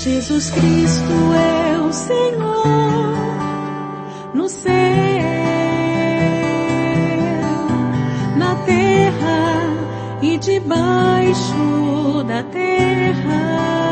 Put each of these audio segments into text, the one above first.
Jesus Cristo é o Senhor no céu, na terra e debaixo da terra.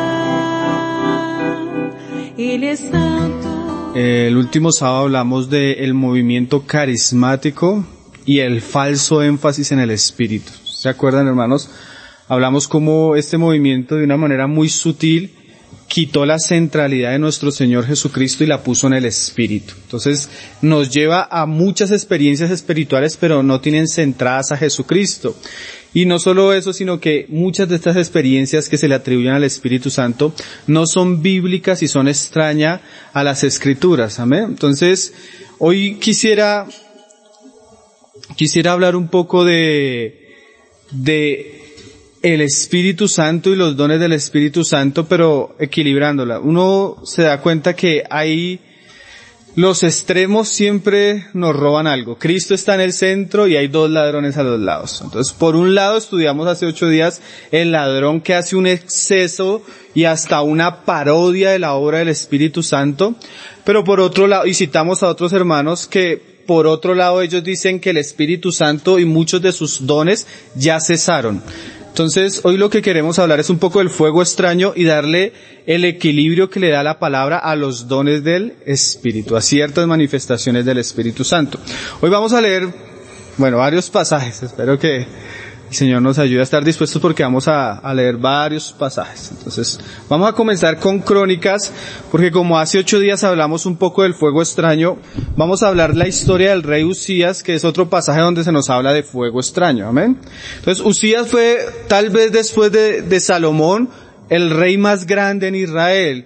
Ele é santo. El último sábado hablamos del movimiento carismático y el falso énfasis en el espíritu. ¿Se acuerdan, hermanos? Hablamos cómo este movimiento de una manera muy sutil quitó la centralidad de nuestro Señor Jesucristo y la puso en el Espíritu. Entonces nos lleva a muchas experiencias espirituales, pero no tienen centradas a Jesucristo. Y no solo eso, sino que muchas de estas experiencias que se le atribuyen al Espíritu Santo no son bíblicas y son extrañas a las Escrituras. Amén. Entonces, hoy quisiera hablar un poco de el Espíritu Santo y los dones del Espíritu Santo, pero equilibrándola. Uno se da cuenta que hay los extremos siempre nos roban algo. Cristo está en el centro y hay dos ladrones a los lados. Entonces, por un lado estudiamos hace 8 días el ladrón que hace un exceso y hasta una parodia de la obra del Espíritu Santo, pero por otro lado, y citamos a otros hermanos que por otro lado ellos dicen que el Espíritu Santo y muchos de sus dones ya cesaron. Entonces, hoy lo que queremos hablar es un poco del fuego extraño y darle el equilibrio que le da la palabra a los dones del Espíritu, a ciertas manifestaciones del Espíritu Santo. Hoy vamos a leer, varios pasajes. Espero que el Señor nos ayude a estar dispuestos porque vamos a leer varios pasajes. Entonces, vamos a comenzar con Crónicas, porque como hace 8 días hablamos un poco del fuego extraño, vamos a hablar la historia del rey Usías, que es otro pasaje donde se nos habla de fuego extraño. Amén. Entonces, Usías fue, tal vez después de Salomón, el rey más grande en Israel.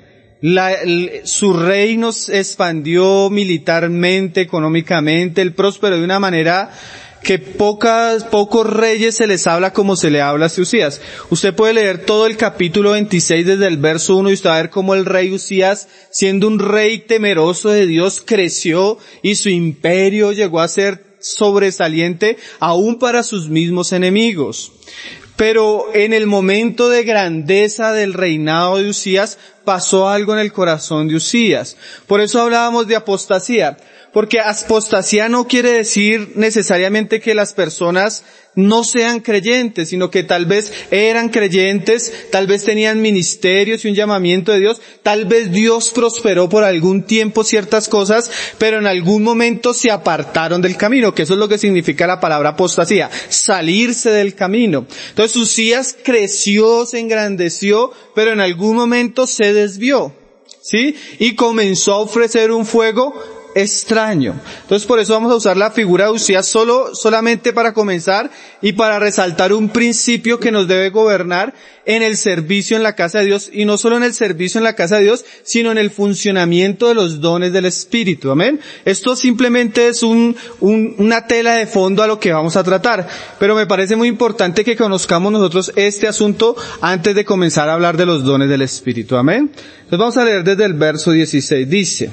Su reino se expandió militarmente, económicamente, él prosperó de una manera que pocos reyes se les habla como se le habla a Usías. Usted puede leer todo el capítulo 26 desde el verso 1 y usted va a ver cómo el rey Usías, siendo un rey temeroso de Dios, creció y su imperio llegó a ser sobresaliente aún para sus mismos enemigos. Pero en el momento de grandeza del reinado de Usías pasó algo en el corazón de Usías. Por eso hablábamos de apostasía. Porque apostasía no quiere decir necesariamente que las personas no sean creyentes, sino que tal vez eran creyentes, tal vez tenían ministerios y un llamamiento de Dios, tal vez Dios prosperó por algún tiempo ciertas cosas, pero en algún momento se apartaron del camino, que eso es lo que significa la palabra apostasía, salirse del camino. Entonces Usías creció, se engrandeció, pero en algún momento se desvió, ¿sí? Y comenzó a ofrecer un fuego extraño. Entonces por eso vamos a usar la figura de Usías solamente para comenzar y para resaltar un principio que nos debe gobernar en el servicio en la casa de Dios, y no solo en el servicio en la casa de Dios, sino en el funcionamiento de los dones del Espíritu. Amén. Esto simplemente es una tela de fondo a lo que vamos a tratar, pero me parece muy importante que conozcamos nosotros este asunto antes de comenzar a hablar de los dones del Espíritu. Amén. Entonces vamos a leer desde el verso 16. Dice: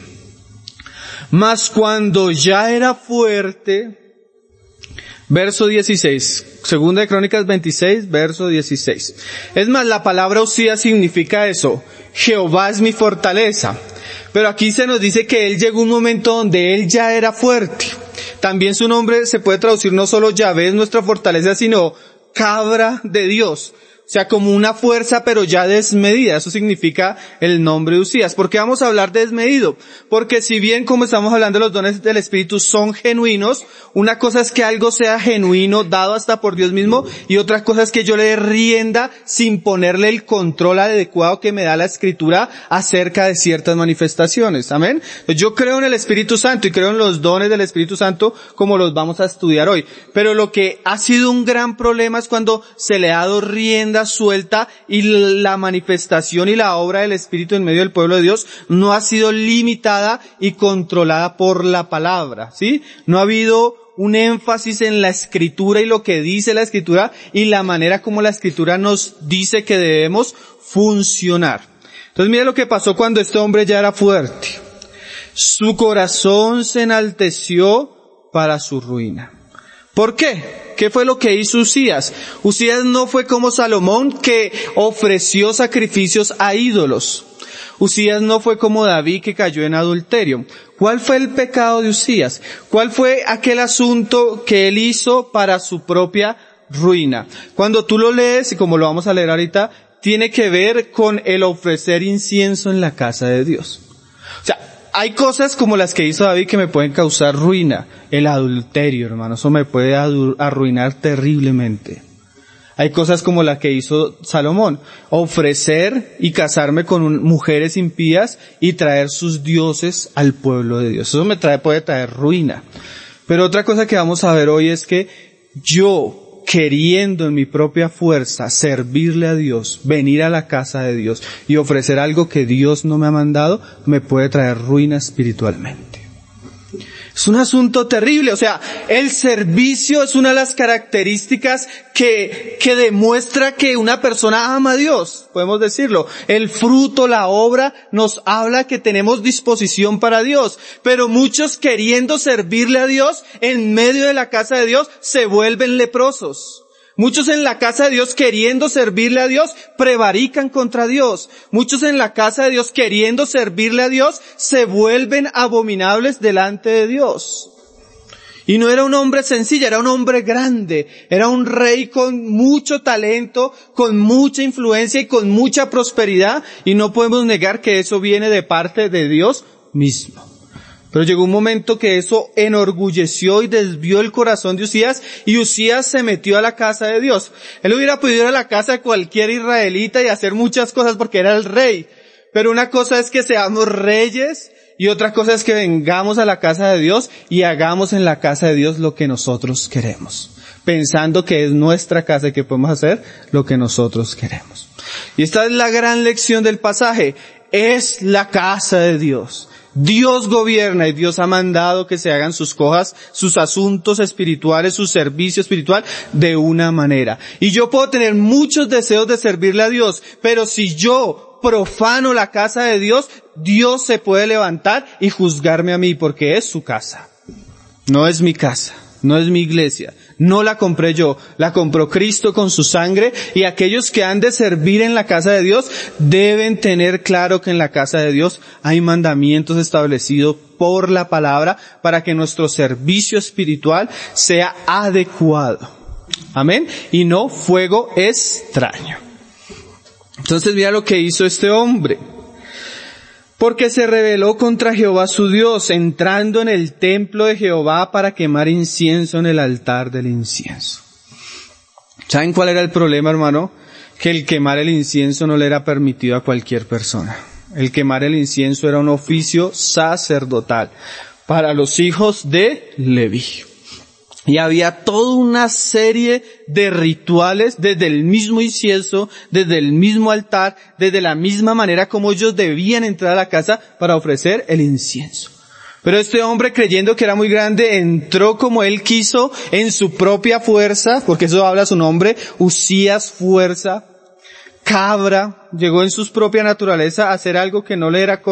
mas cuando ya era fuerte, verso 16, segunda de Crónicas 26, verso 16. Es más, la palabra Usías significa eso, Jehová es mi fortaleza. Pero aquí se nos dice que él llegó un momento donde él ya era fuerte. También su nombre se puede traducir no solo Yahvé es nuestra fortaleza, sino cabra de Dios. O sea, como una fuerza, pero ya desmedida. Eso significa el nombre de Usías. ¿Por qué vamos a hablar de desmedido? Porque si bien, como estamos hablando, los dones del Espíritu son genuinos, una cosa es que algo sea genuino, dado hasta por Dios mismo, y otra cosa es que yo le dé rienda sin ponerle el control adecuado que me da la Escritura acerca de ciertas manifestaciones. Amén. Yo creo en el Espíritu Santo y creo en los dones del Espíritu Santo como los vamos a estudiar hoy. Pero lo que ha sido un gran problema es cuando se le ha dado rienda suelta y la manifestación y la obra del Espíritu en medio del pueblo de Dios no ha sido limitada y controlada por la palabra, ¿sí? No ha habido un énfasis en la Escritura y lo que dice la Escritura y la manera como la Escritura nos dice que debemos funcionar. Entonces mire lo que pasó cuando este hombre ya era fuerte. Su corazón se enalteció para su ruina. ¿Por qué? ¿Qué fue lo que hizo Usías? Usías no fue como Salomón, que ofreció sacrificios a ídolos. Usías no fue como David que cayó en adulterio. ¿Cuál fue el pecado de Usías? ¿Cuál fue aquel asunto que él hizo para su propia ruina? Cuando tú lo lees, y como lo vamos a leer ahorita, tiene que ver con el ofrecer incienso en la casa de Dios. O sea, hay cosas como las que hizo David que me pueden causar ruina. El adulterio, hermano, eso me puede arruinar terriblemente. Hay cosas como la que hizo Salomón, ofrecer y casarme con mujeres impías y traer sus dioses al pueblo de Dios. Eso puede traer ruina. Pero otra cosa que vamos a ver hoy es que yo, queriendo en mi propia fuerza servirle a Dios, venir a la casa de Dios y ofrecer algo que Dios no me ha mandado, me puede traer ruina espiritualmente. Es un asunto terrible, o sea, el servicio es una de las características que demuestra que una persona ama a Dios, podemos decirlo. El fruto, la obra, nos habla que tenemos disposición para Dios, pero muchos queriendo servirle a Dios, en medio de la casa de Dios, se vuelven leprosos. Muchos en la casa de Dios queriendo servirle a Dios, prevarican contra Dios. Muchos en la casa de Dios queriendo servirle a Dios, se vuelven abominables delante de Dios. Y no era un hombre sencillo, era un hombre grande. Era un rey con mucho talento, con mucha influencia y con mucha prosperidad. Y no podemos negar que eso viene de parte de Dios mismo. Pero llegó un momento que eso enorgulleció y desvió el corazón de Usías, y Usías se metió a la casa de Dios. Él hubiera podido ir a la casa de cualquier israelita y hacer muchas cosas porque era el rey. Pero una cosa es que seamos reyes y otra cosa es que vengamos a la casa de Dios y hagamos en la casa de Dios lo que nosotros queremos, pensando que es nuestra casa y que podemos hacer lo que nosotros queremos. Y esta es la gran lección del pasaje. Es la casa de Dios. Dios gobierna y Dios ha mandado que se hagan sus cosas, sus asuntos espirituales, su servicio espiritual de una manera. Y yo puedo tener muchos deseos de servirle a Dios, pero si yo profano la casa de Dios, Dios se puede levantar y juzgarme a mí porque es su casa. No es mi casa, no es mi iglesia. No la compré yo, la compró Cristo con su sangre, y aquellos que han de servir en la casa de Dios deben tener claro que en la casa de Dios hay mandamientos establecidos por la palabra para que nuestro servicio espiritual sea adecuado. Amén. Y no fuego extraño. Entonces mira lo que hizo este hombre. Porque se rebeló contra Jehová su Dios, entrando en el templo de Jehová para quemar incienso en el altar del incienso. ¿Saben cuál era el problema, hermano? Que el quemar el incienso no le era permitido a cualquier persona. El quemar el incienso era un oficio sacerdotal para los hijos de Leví. Y había toda una serie de rituales desde el mismo incienso, desde el mismo altar, desde la misma manera como ellos debían entrar a la casa para ofrecer el incienso. Pero este hombre, creyendo que era muy grande, entró como él quiso en su propia fuerza, porque eso habla su nombre, Usías, fuerza, cabra, llegó en su propia naturaleza a hacer algo que no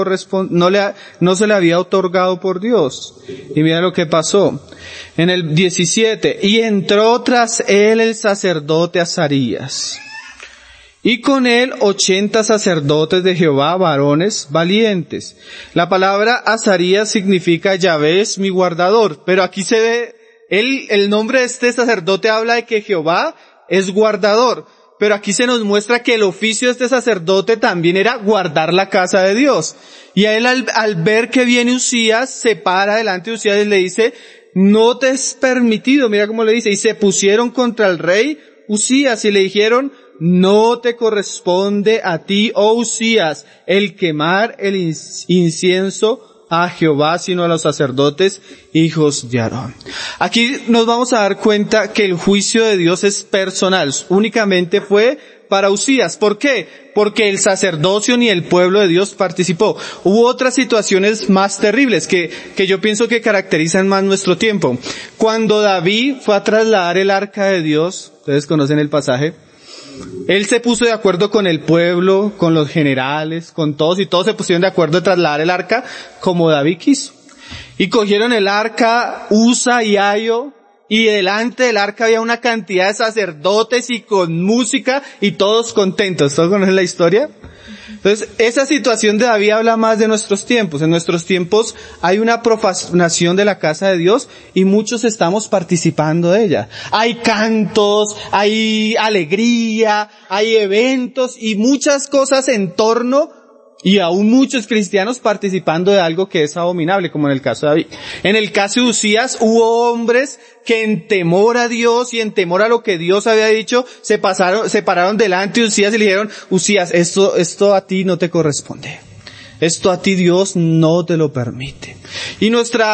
se le había otorgado por Dios. Y mira lo que pasó. En el 17, y entró tras él el sacerdote Azarías, y con él 80 sacerdotes de Jehová, varones valientes. La palabra Azarías significa Yahvé es mi guardador, pero aquí se ve, el nombre de este sacerdote habla de que Jehová es guardador. Pero aquí se nos muestra que el oficio de este sacerdote también era guardar la casa de Dios. Y a él al ver que viene Usías, se para delante de Usías y le dice, no te es permitido, mira cómo le dice, y se pusieron contra el rey Usías y le dijeron, no te corresponde a ti, oh Usías, el quemar el incienso a Jehová, sino a los sacerdotes, hijos de Aarón. Aquí nos vamos a dar cuenta que el juicio de Dios es personal, únicamente fue para Usías. ¿Por qué? Porque el sacerdocio ni el pueblo de Dios participó. Hubo otras situaciones más terribles que yo pienso que caracterizan más nuestro tiempo. Cuando David fue a trasladar el arca de Dios, ustedes conocen el pasaje, él se puso de acuerdo con el pueblo, con los generales, con todos, y todos se pusieron de acuerdo de trasladar el arca como David quiso. Y cogieron el arca, Usa y Ayo, y delante del arca había una cantidad de sacerdotes y con música y todos contentos. ¿Todos conocen la historia? Entonces, esa situación de David habla más de nuestros tiempos. En nuestros tiempos hay una profanación de la casa de Dios y muchos estamos participando de ella. Hay cantos, hay alegría, hay eventos y muchas cosas en torno, y aún muchos cristianos participando de algo que es abominable, como en el caso de David. En el caso de Uzías hubo hombres que en temor a Dios y en temor a lo que Dios había dicho, se pararon delante de Uzías y le dijeron: Uzías, esto a ti no te corresponde. Esto a ti Dios no te lo permite. Y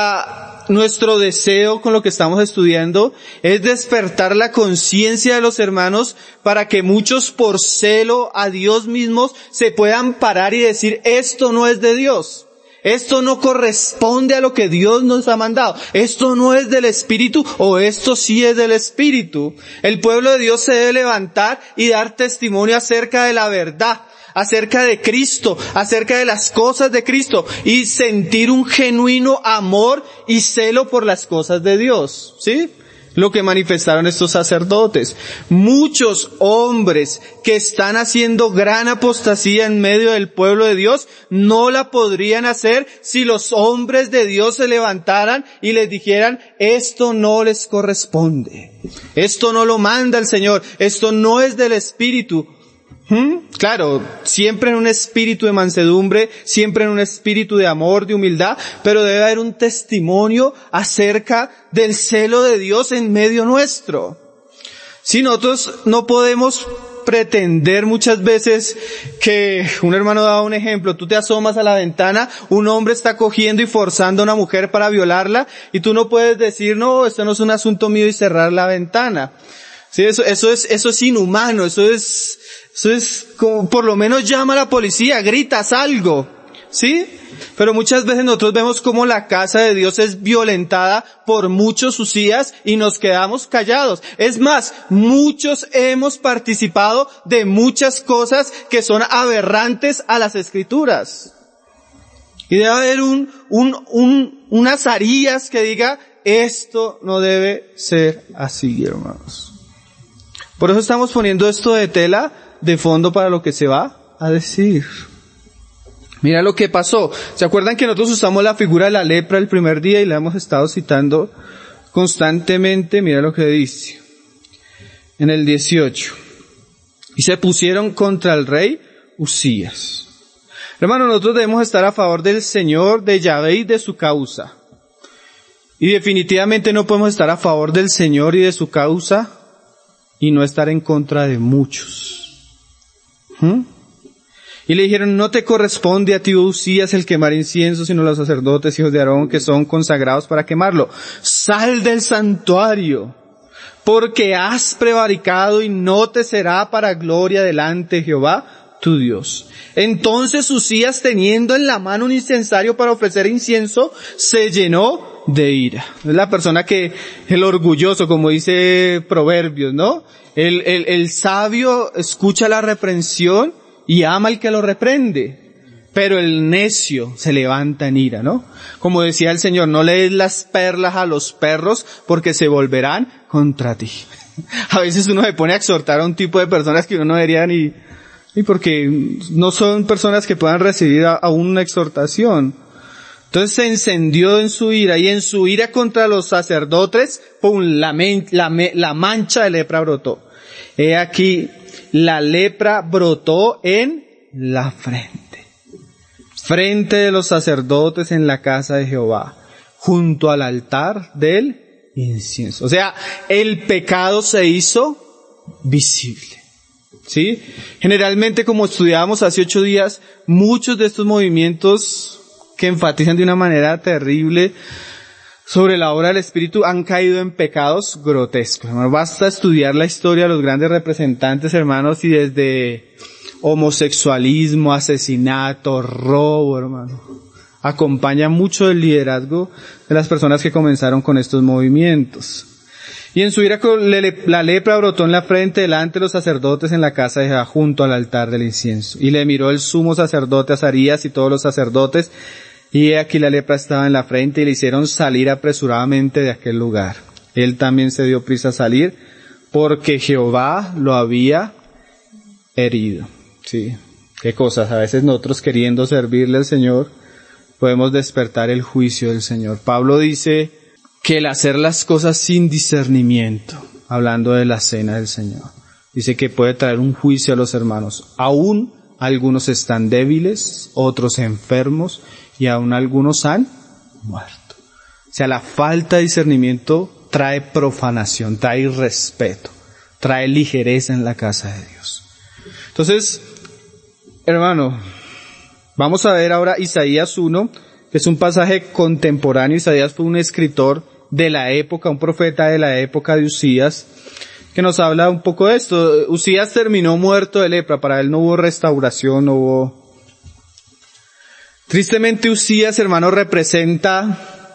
nuestro deseo con lo que estamos estudiando es despertar la conciencia de los hermanos para que muchos por celo a Dios mismos se puedan parar y decir: esto no es de Dios. Esto no corresponde a lo que Dios nos ha mandado. Esto no es del Espíritu, o esto sí es del Espíritu. El pueblo de Dios se debe levantar y dar testimonio acerca de la verdad, acerca de Cristo, acerca de las cosas de Cristo, y sentir un genuino amor y celo por las cosas de Dios, ¿sí? Lo que manifestaron estos sacerdotes. Muchos hombres que están haciendo gran apostasía en medio del pueblo de Dios no la podrían hacer si los hombres de Dios se levantaran y les dijeran: esto no les corresponde, esto no lo manda el Señor, esto no es del Espíritu. Claro, siempre en un espíritu de mansedumbre, siempre en un espíritu de amor, de humildad, pero debe haber un testimonio acerca del celo de Dios en medio nuestro. Si nosotros no podemos pretender muchas veces que, un hermano daba un ejemplo, tú te asomas a la ventana, un hombre está cogiendo y forzando a una mujer para violarla, y tú no puedes decir: no, esto no es un asunto mío, y cerrar la ventana. Sí, eso es inhumano, eso es como, por lo menos llama a la policía, gritas algo, ¿sí? Pero muchas veces nosotros vemos cómo la casa de Dios es violentada por muchos Uzías y nos quedamos callados. Es más, muchos hemos participado de muchas cosas que son aberrantes a las Escrituras. Y debe haber unas Arías que diga: esto no debe ser así, hermanos. Por eso estamos poniendo esto de tela de fondo para lo que se va a decir. Mira lo que pasó. ¿Se acuerdan que nosotros usamos la figura de la lepra el primer día y la hemos estado citando constantemente? Mira lo que dice en el 18. Y se pusieron contra el rey Uzías. Hermano, nosotros debemos estar a favor del Señor, de Yahvé y de su causa. Y definitivamente no podemos estar a favor del Señor y de su causa y no estar en contra de muchos. Y le dijeron: no te corresponde a ti, Uzías, el quemar incienso, sino los sacerdotes, hijos de Aarón, que son consagrados para quemarlo. Sal del santuario, porque has prevaricado, y no te será para gloria delante de Jehová tu Dios. Entonces Uzías, teniendo en la mano un incensario para ofrecer incienso, se llenó de ira. Es la persona el orgulloso, como dice Proverbios, ¿no? El sabio escucha la reprensión y ama al que lo reprende, pero el necio se levanta en ira, ¿no? Como decía el Señor: no le des las perlas a los perros, porque se volverán contra ti. A veces uno se pone a exhortar a un tipo de personas que uno no debería ni porque no son personas que puedan recibir aún una exhortación. Entonces se encendió en su ira, y en su ira contra los sacerdotes, ¡pum!, la mancha de lepra brotó. He aquí, la lepra brotó en la frente de los sacerdotes en la casa de Jehová, junto al altar del incienso. O sea, el pecado se hizo visible. ¿Sí? Generalmente, como estudiábamos hace 8 días, muchos de estos movimientos que enfatizan de una manera terrible sobre la obra del Espíritu han caído en pecados grotescos. Hermano, basta estudiar la historia de los grandes representantes, hermanos, y desde homosexualismo, asesinato, robo, hermano, acompaña mucho el liderazgo de las personas que comenzaron con estos movimientos. Y en su ira la lepra brotó en la frente delante de los sacerdotes en la casa de Jehová, junto al altar del incienso. Y le miró el sumo sacerdote Azarías y todos los sacerdotes, y he aquí la lepra estaba en la frente, y le hicieron salir apresuradamente de aquel lugar. Él también se dio prisa a salir, porque Jehová lo había herido. Sí. ¿Qué cosas? A veces nosotros queriendo servirle al Señor, podemos despertar el juicio del Señor. Pablo dice que el hacer las cosas sin discernimiento, hablando de la cena del Señor, dice que puede traer un juicio a los hermanos. Aún algunos están débiles, otros enfermos, y aún algunos han muerto. O sea, la falta de discernimiento trae profanación, trae irrespeto, trae ligereza en la casa de Dios. Entonces, hermano, vamos a ver ahora Isaías 1, que es un pasaje contemporáneo. Isaías fue un escritor de la época, un profeta de la época de Usías, que nos habla un poco de esto. Usías terminó muerto de lepra, para él no hubo restauración, no hubo... Tristemente Usías, hermano, representa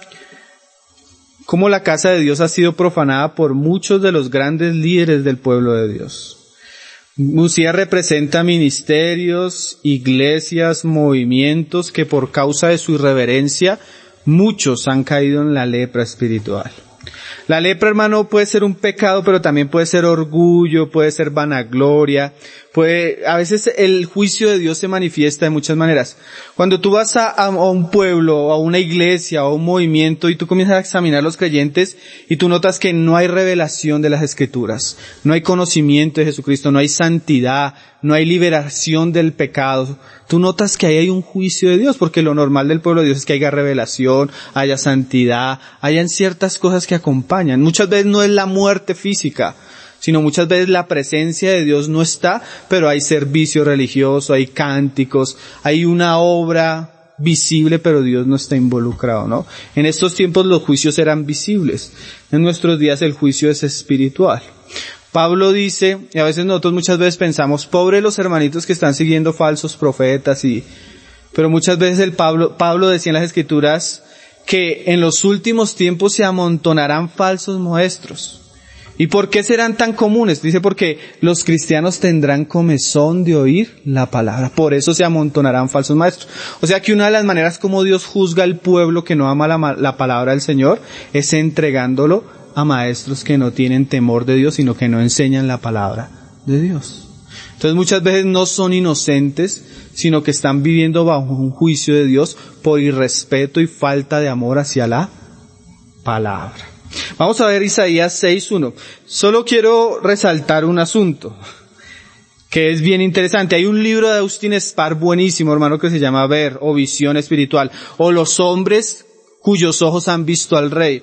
cómo la casa de Dios ha sido profanada por muchos de los grandes líderes del pueblo de Dios. Usías representa ministerios, iglesias, movimientos que por causa de su irreverencia muchos han caído en la lepra espiritual. La lepra, hermano, puede ser un pecado, pero también puede ser orgullo, puede ser vanagloria, a veces el juicio de Dios se manifiesta de muchas maneras. Cuando tú vas a un pueblo, a una iglesia, a un movimiento, y tú comienzas a examinar los creyentes, y tú notas que no hay revelación de las Escrituras, no hay conocimiento de Jesucristo, no hay santidad, no hay liberación del pecado. Tú notas que ahí hay un juicio de Dios, porque lo normal del pueblo de Dios es que haya revelación, haya santidad, hayan ciertas cosas que acompañan. Muchas veces no es la muerte física, sino muchas veces la presencia de Dios no está, pero hay servicio religioso, hay cánticos, hay una obra visible, pero Dios no está involucrado, ¿no? En estos tiempos los juicios eran visibles. En nuestros días el juicio es espiritual. Pablo dice, y a veces nosotros muchas veces pensamos, pobre los hermanitos que están siguiendo falsos profetas, pero muchas veces Pablo decía en las Escrituras que en los últimos tiempos se amontonarán falsos maestros. ¿Y por qué serán tan comunes? Dice porque los cristianos tendrán comezón de oír la palabra. Por eso se amontonarán falsos maestros. O sea que una de las maneras como Dios juzga al pueblo que no ama la palabra del Señor es entregándolo a maestros que no tienen temor de Dios, sino que no enseñan la palabra de Dios. Entonces muchas veces no son inocentes, sino que están viviendo bajo un juicio de Dios por irrespeto y falta de amor hacia la palabra. Vamos a ver Isaías 6:1. Solo quiero resaltar un asunto que es bien interesante. Hay un libro de Austin Spar buenísimo, hermano, que se llama Ver o Visión Espiritual, o Los hombres cuyos ojos han visto al Rey.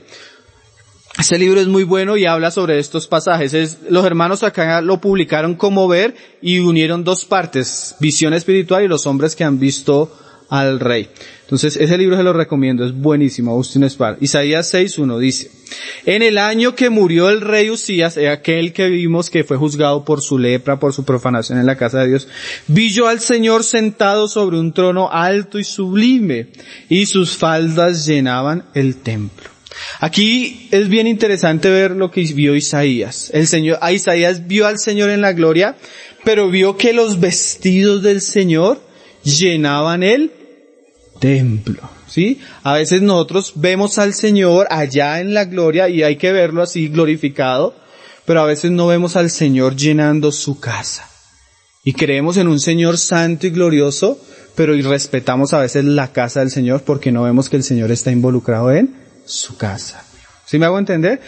Este libro es muy bueno y habla sobre estos pasajes. Los hermanos acá lo publicaron como Ver y unieron dos partes, Visión Espiritual y Los hombres que han visto al Rey. Entonces, ese libro se lo recomiendo, es buenísimo, Austin Spar. Isaías 6:1 dice, en el año que murió el rey Usías, aquel que vimos que fue juzgado por su lepra, por su profanación en la casa de Dios, vi yo al Señor sentado sobre un trono alto y sublime, y sus faldas llenaban el templo. Aquí es bien interesante ver lo que vio Isaías. Isaías vio al Señor en la gloria, pero vio que los vestidos del Señor llenaban el templo, ¿sí? A veces nosotros vemos al Señor allá en la gloria y hay que verlo así glorificado, pero a veces no vemos al Señor llenando su casa. Y creemos en un Señor santo y glorioso, pero irrespetamos a veces la casa del Señor porque no vemos que el Señor está involucrado en su casa. ¿Sí me hago entender?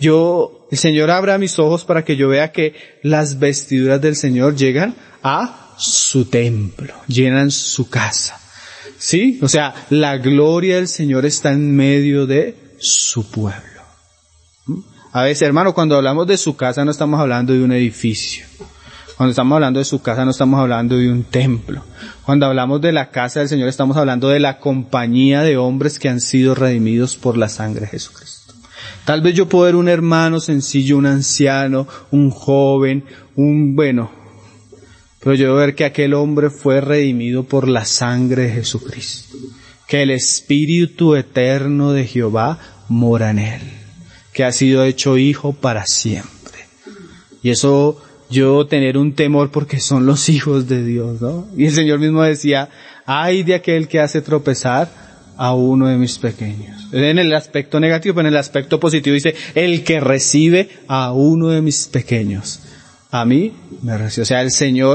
El Señor abra mis ojos para que yo vea que las vestiduras del Señor llegan a su templo, llenan su casa. ¿Sí? O sea, la gloria del Señor está en medio de su pueblo. A veces, hermano, cuando hablamos de su casa no estamos hablando de un edificio. Cuando estamos hablando de su casa no estamos hablando de un templo. Cuando hablamos de la casa del Señor estamos hablando de la compañía de hombres que han sido redimidos por la sangre de Jesucristo. Tal vez yo puedo ver un hermano sencillo, un anciano, un joven, pero yo debo ver que aquel hombre fue redimido por la sangre de Jesucristo. Que el Espíritu eterno de Jehová mora en él. Que ha sido hecho hijo para siempre. Y eso, yo tener un temor porque son los hijos de Dios, ¿no? Y el Señor mismo decía, ay de aquel que hace tropezar a uno de mis pequeños. En el aspecto negativo, pero en el aspecto positivo dice, el que recibe a uno de mis pequeños. A mí me recibe. O sea, el Señor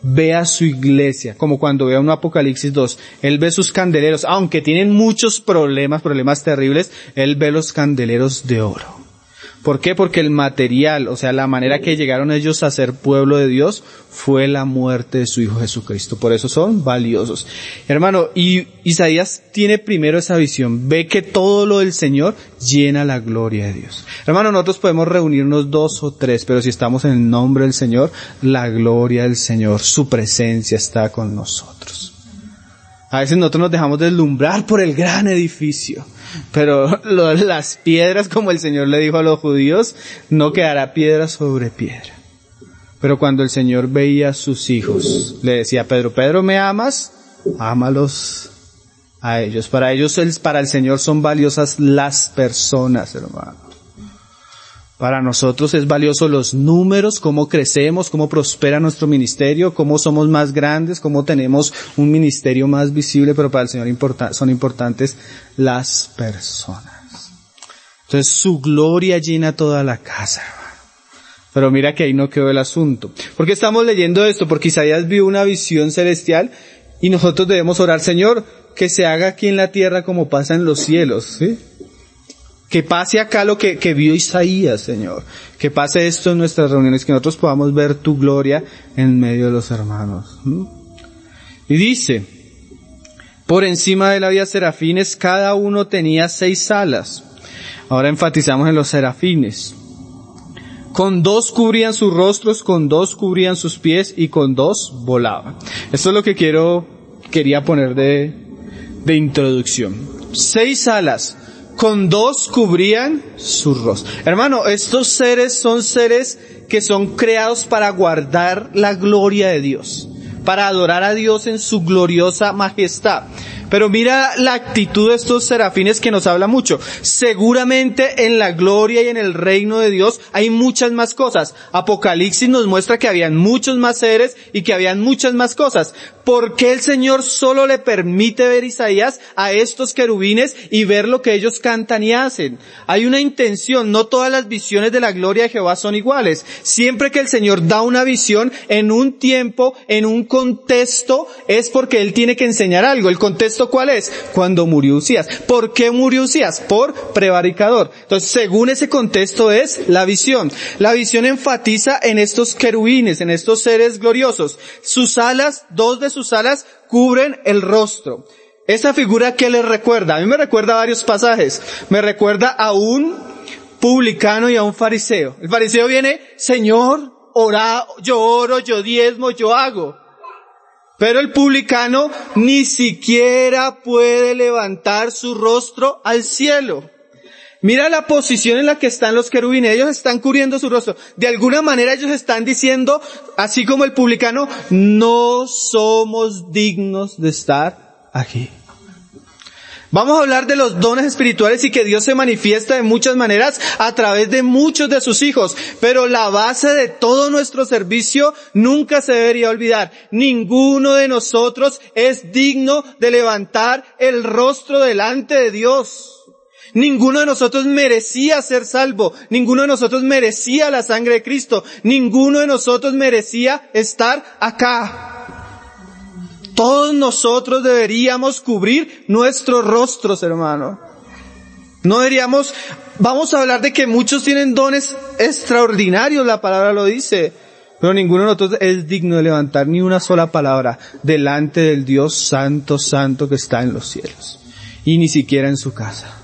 ve a su iglesia, como cuando ve a un Apocalipsis 2, Él ve sus candeleros, aunque tienen muchos problemas terribles, Él ve los candeleros de oro. ¿Por qué? Porque el material, o sea, la manera que llegaron ellos a ser pueblo de Dios fue la muerte de su Hijo Jesucristo. Por eso son valiosos. Hermano, y Isaías tiene primero esa visión. Ve que todo lo del Señor llena la gloria de Dios. Hermano, nosotros podemos reunirnos 2 o 3, pero si estamos en el nombre del Señor, la gloria del Señor, su presencia está con nosotros. A veces nosotros nos dejamos deslumbrar por el gran edificio. Pero las piedras, como el Señor le dijo a los judíos, no quedará piedra sobre piedra. Pero cuando el Señor veía a sus hijos, le decía a Pedro, Pedro, ¿me amas? Ámalos a ellos. Para el Señor son valiosas las personas, hermano. Para nosotros es valioso los números, cómo crecemos, cómo prospera nuestro ministerio, cómo somos más grandes, cómo tenemos un ministerio más visible, pero para el Señor son importantes las personas. Entonces su gloria llena toda la casa, hermano. Pero mira que ahí no quedó el asunto. ¿Por qué estamos leyendo esto? Porque Isaías vio una visión celestial y nosotros debemos orar, Señor, que se haga aquí en la tierra como pasa en los cielos, ¿sí? Que pase acá lo que vio Isaías, Señor. Que pase esto en nuestras reuniones, que nosotros podamos ver tu gloria en medio de los hermanos. Y dice, por encima de él había serafines, cada uno tenía 6 alas. Ahora enfatizamos en los serafines. Con 2 cubrían sus rostros, con 2 cubrían sus pies y con 2 volaban. Esto es lo que quería poner de introducción. 6 alas. Con 2 cubrían sus rostros. Hermano, estos seres son seres que son creados para guardar la gloria de Dios, para adorar a Dios en su gloriosa majestad. Pero mira la actitud de estos serafines que nos habla mucho. Seguramente en la gloria y en el reino de Dios hay muchas más cosas. Apocalipsis nos muestra que habían muchos más seres y que habían muchas más cosas. ¿Por qué el Señor solo le permite ver Isaías a estos querubines y ver lo que ellos cantan y hacen? Hay una intención, no todas las visiones de la gloria de Jehová son iguales. Siempre que el Señor da una visión en un tiempo, en un contexto, es porque Él tiene que enseñar algo. ¿El contexto cuál es? Cuando murió Usías. ¿Por qué murió Usías? Por prevaricador. Entonces, según ese contexto es la visión. La visión enfatiza en estos querubines, en estos seres gloriosos. Sus alas, 2 de sus alas cubren el rostro. Esa figura, ¿qué les recuerda? A mí me recuerda varios pasajes. Me recuerda a un publicano y a un fariseo. El fariseo viene, Señor, ora, yo oro, yo diezmo, yo hago. Pero el publicano ni siquiera puede levantar su rostro al cielo. Mira la posición en la que están los querubines. Ellos están cubriendo su rostro. De alguna manera ellos están diciendo, así como el publicano, no somos dignos de estar aquí. Vamos a hablar de los dones espirituales y que Dios se manifiesta de muchas maneras a través de muchos de sus hijos. Pero la base de todo nuestro servicio nunca se debería olvidar. Ninguno de nosotros es digno de levantar el rostro delante de Dios. Ninguno de nosotros merecía ser salvo. Ninguno de nosotros merecía la sangre de Cristo. Ninguno de nosotros merecía estar acá. Todos nosotros deberíamos cubrir nuestros rostros, hermano. No deberíamos, vamos a hablar de que muchos tienen dones extraordinarios, la palabra lo dice. Pero ninguno de nosotros es digno de levantar ni una sola palabra delante del Dios santo, santo que está en los cielos. Y ni siquiera en su casa.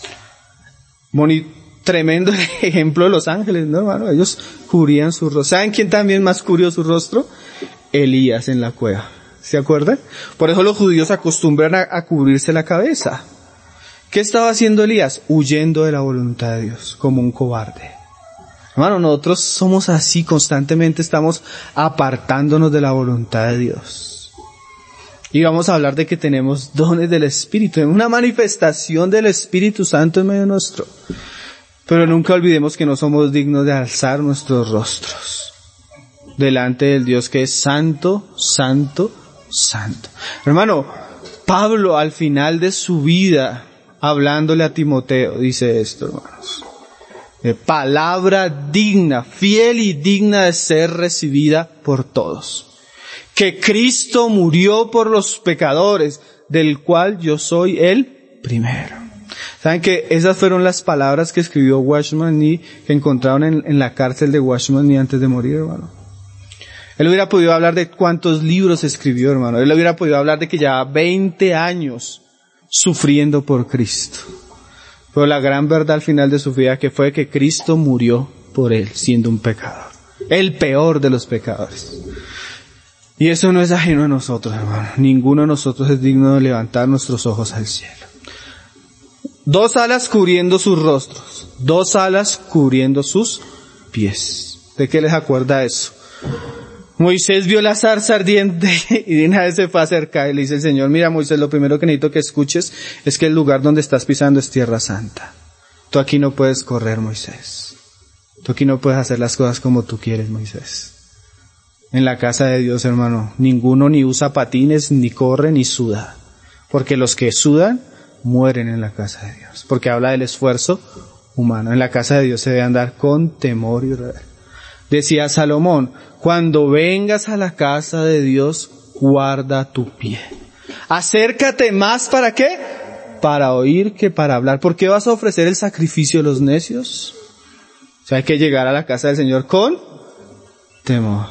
Tremendo ejemplo de los ángeles, ¿no, hermano? Ellos cubrían su rostro. ¿Saben quién también más cubrió su rostro? Elías en la cueva. ¿Se acuerdan? Por eso los judíos acostumbran a cubrirse la cabeza. ¿Qué estaba haciendo Elías? Huyendo de la voluntad de Dios, como un cobarde. Hermano, nosotros somos así, constantemente estamos apartándonos de la voluntad de Dios. Y vamos a hablar de que tenemos dones del Espíritu, una manifestación del Espíritu Santo en medio nuestro. Pero nunca olvidemos que no somos dignos de alzar nuestros rostros delante del Dios que es santo, santo, santo. Hermano, Pablo al final de su vida, hablándole a Timoteo, dice esto, hermanos. Palabra digna, fiel y digna de ser recibida por todos. que Cristo murió por los pecadores, del cual yo soy el primero. ¿Saben que esas fueron las palabras que escribió Watchman Nee, que encontraron en la cárcel de Watchman Nee antes de morir, hermano? Él hubiera podido hablar de cuántos libros escribió, hermano. Él hubiera podido hablar de que lleva 20 años sufriendo por Cristo. Pero la gran verdad al final de su vida que fue que Cristo murió por él, siendo un pecador. El peor de los pecadores. Y eso no es ajeno a nosotros, hermano. Ninguno de nosotros es digno de levantar nuestros ojos al cielo. 2 alas cubriendo sus rostros. 2 alas cubriendo sus pies. ¿De qué les acuerda eso? Moisés vio la zarza ardiente y de una vez se fue a acercar y le dice el Señor, mira Moisés, lo primero que necesito que escuches es que el lugar donde estás pisando es tierra santa. Tú aquí no puedes correr, Moisés. Tú aquí no puedes hacer las cosas como tú quieres, Moisés. En la casa de Dios, hermano, ninguno ni usa patines, ni corre, ni suda. Porque los que sudan mueren en la casa de Dios. Porque habla del esfuerzo humano. En la casa de Dios se debe andar con temor y reverencia. Decía Salomón, cuando vengas a la casa de Dios, guarda tu pie. Acércate más, ¿para qué? Para oír que para hablar. ¿Por qué vas a ofrecer el sacrificio de los necios? O sea, hay que llegar a la casa del Señor con temor.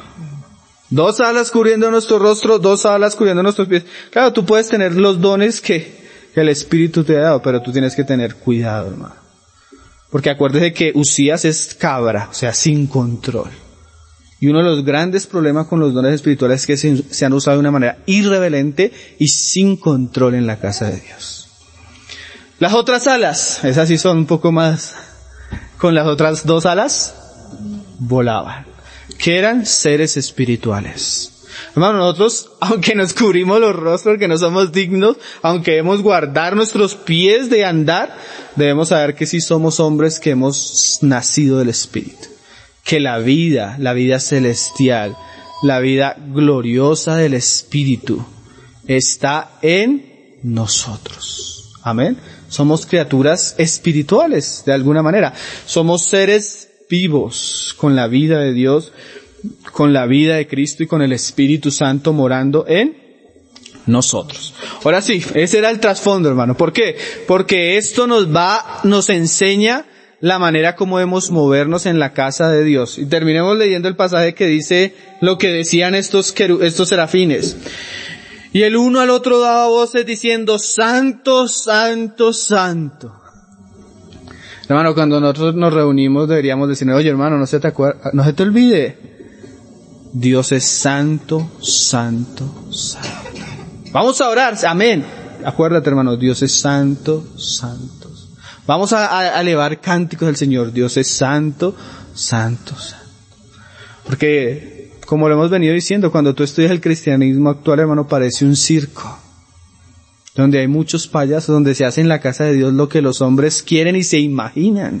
2 alas cubriendo nuestro rostro, 2 alas cubriendo nuestros pies. Claro, tú puedes tener los dones que el Espíritu te ha dado, pero tú tienes que tener cuidado, hermano. Porque acuérdese que Usías es cabra, o sea, sin control. Y uno de los grandes problemas con los dones espirituales es que se han usado de una manera irreverente y sin control en la casa de Dios. Las otras alas, esas sí son un poco más, con las otras 2 alas, volaban. Que eran seres espirituales. Hermano, nosotros, aunque nos cubrimos los rostros, que no somos dignos, aunque debemos guardar nuestros pies de andar, debemos saber que sí somos hombres que hemos nacido del Espíritu. Que la vida celestial, la vida gloriosa del Espíritu, está en nosotros. Amén. Somos criaturas espirituales, de alguna manera. Somos seres vivos, con la vida de Dios, con la vida de Cristo y con el Espíritu Santo morando en nosotros. Ahora sí, ese era el trasfondo, hermano. ¿Por qué? Porque esto nos enseña la manera como debemos movernos en la casa de Dios. Y terminemos leyendo el pasaje que dice lo que decían estos serafines. Y el uno al otro daba voces diciendo, Santo, Santo, Santo. Hermano, cuando nosotros nos reunimos deberíamos decir, oye hermano, no se te olvide. Dios es santo, santo, santo. Vamos a orar, amén. Acuérdate hermano, Dios es santo, santo. Vamos a elevar cánticos al Señor. Dios es santo, santo, santo. Porque, como lo hemos venido diciendo, cuando tú estudias el cristianismo actual, hermano, parece un circo. Donde hay muchos payasos, donde se hace en la casa de Dios lo que los hombres quieren y se imaginan.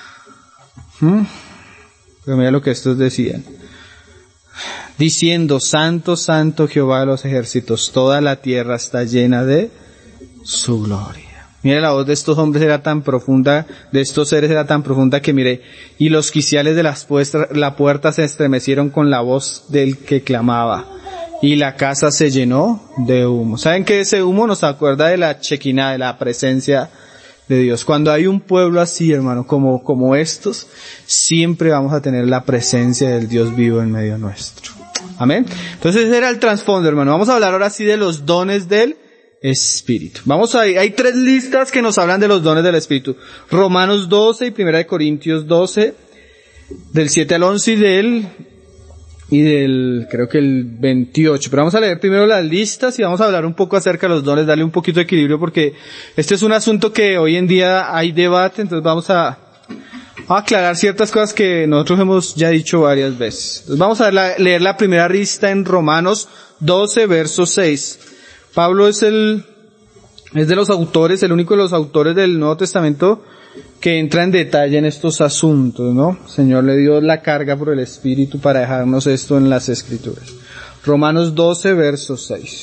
Pero mira lo que estos decían. Diciendo, Santo, Santo Jehová de los ejércitos, toda la tierra está llena de su gloria. Mire, la voz de estos hombres era tan profunda, de estos seres era tan profunda que mire, y los quiciales de la puerta se estremecieron con la voz del que clamaba. Y la casa se llenó de humo. ¿Saben que ese humo nos acuerda de la Shekinah, de la presencia de Dios? Cuando hay un pueblo así, hermano, como estos, siempre vamos a tener la presencia del Dios vivo en medio nuestro. Amén. Entonces ese era el trasfondo, hermano. Vamos a hablar ahora sí de los dones del Espíritu. Hay 3 listas que nos hablan de los dones del Espíritu. Romanos 12 y 1 Corintios 12, del 7 al 11 y del, creo que el 28. Pero vamos a leer primero las listas y vamos a hablar un poco acerca de los dones, darle un poquito de equilibrio porque este es un asunto que hoy en día hay debate, entonces vamos a aclarar ciertas cosas que nosotros hemos ya dicho varias veces. Entonces vamos a leer la primera lista en Romanos 12, verso 6. Pablo es de los autores, el único de los autores del Nuevo Testamento que entra en detalle en estos asuntos, ¿no? El Señor le dio la carga por el Espíritu para dejarnos esto en las Escrituras. Romanos 12, verso 6.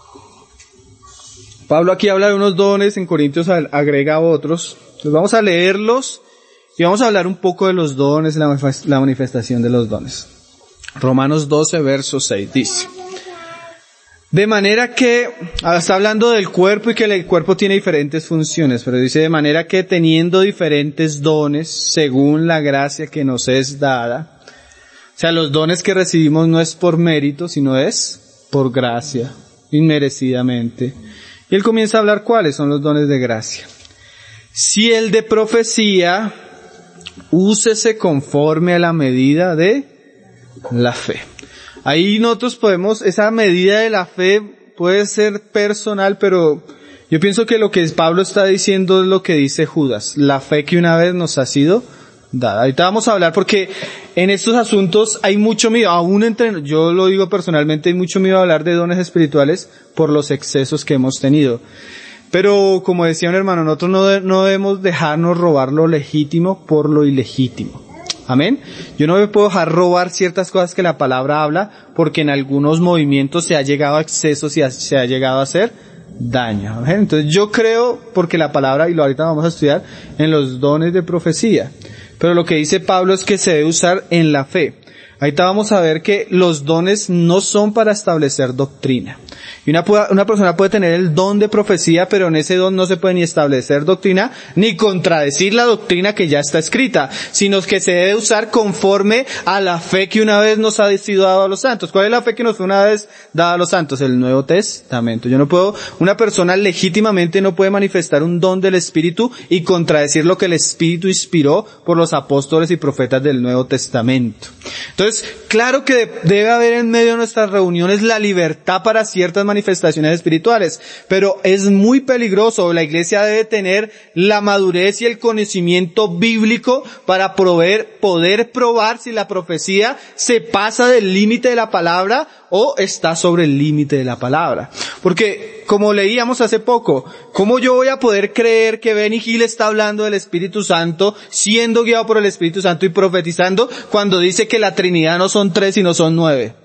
Pablo aquí habla de unos dones, en Corintios agrega otros. Entonces vamos a leerlos y vamos a hablar un poco de los dones, la manifestación de los dones. Romanos 12, verso 6 dice, De manera que, está hablando del cuerpo y que el cuerpo tiene diferentes funciones, pero dice de manera que teniendo diferentes dones según la gracia que nos es dada. O sea, los dones que recibimos no es por mérito, sino es por gracia, inmerecidamente. Y él comienza a hablar cuáles son los dones de gracia. Si el de profecía, úsese conforme a la medida de la fe. Ahí nosotros podemos, esa medida de la fe puede ser personal, pero yo pienso que lo que Pablo está diciendo es lo que dice Judas, la fe que una vez nos ha sido dada. Ahorita vamos a hablar porque en estos asuntos hay mucho miedo, aún entre, yo lo digo personalmente, hay mucho miedo a hablar de dones espirituales por los excesos que hemos tenido. Pero como decía un hermano, nosotros no debemos dejarnos robar lo legítimo por lo ilegítimo. Amén. Yo no me puedo dejar robar ciertas cosas que la palabra habla porque en algunos movimientos se ha llegado a excesos y se ha llegado a hacer daño. Amén. Entonces yo creo, porque la palabra, y lo ahorita vamos a estudiar, en los dones de profecía. Pero lo que dice Pablo es que se debe usar en la fe. Ahorita vamos a ver que los dones no son para establecer doctrina. Y una persona puede tener el don de profecía, pero en ese don no se puede ni establecer doctrina, ni contradecir la doctrina que ya está escrita, sino que se debe usar conforme a la fe que una vez nos ha sido dado a los santos. ¿Cuál es la fe que nos fue una vez dada a los santos? El Nuevo Testamento. Una persona legítimamente no puede manifestar un don del Espíritu y contradecir lo que el Espíritu inspiró por los apóstoles y profetas del Nuevo Testamento. Entonces, claro que debe haber en medio de nuestras reuniones la libertad para ciertas manifestaciones espirituales, pero es muy peligroso. La iglesia debe tener la madurez y el conocimiento bíblico para poder probar si la profecía se pasa del límite de la palabra o está sobre el límite de la palabra. Porque, como leíamos hace poco, ¿cómo yo voy a poder creer que Benny Hill está hablando del Espíritu Santo, siendo guiado por el Espíritu Santo y profetizando, cuando dice que la Trinidad no son 3 sino son 9?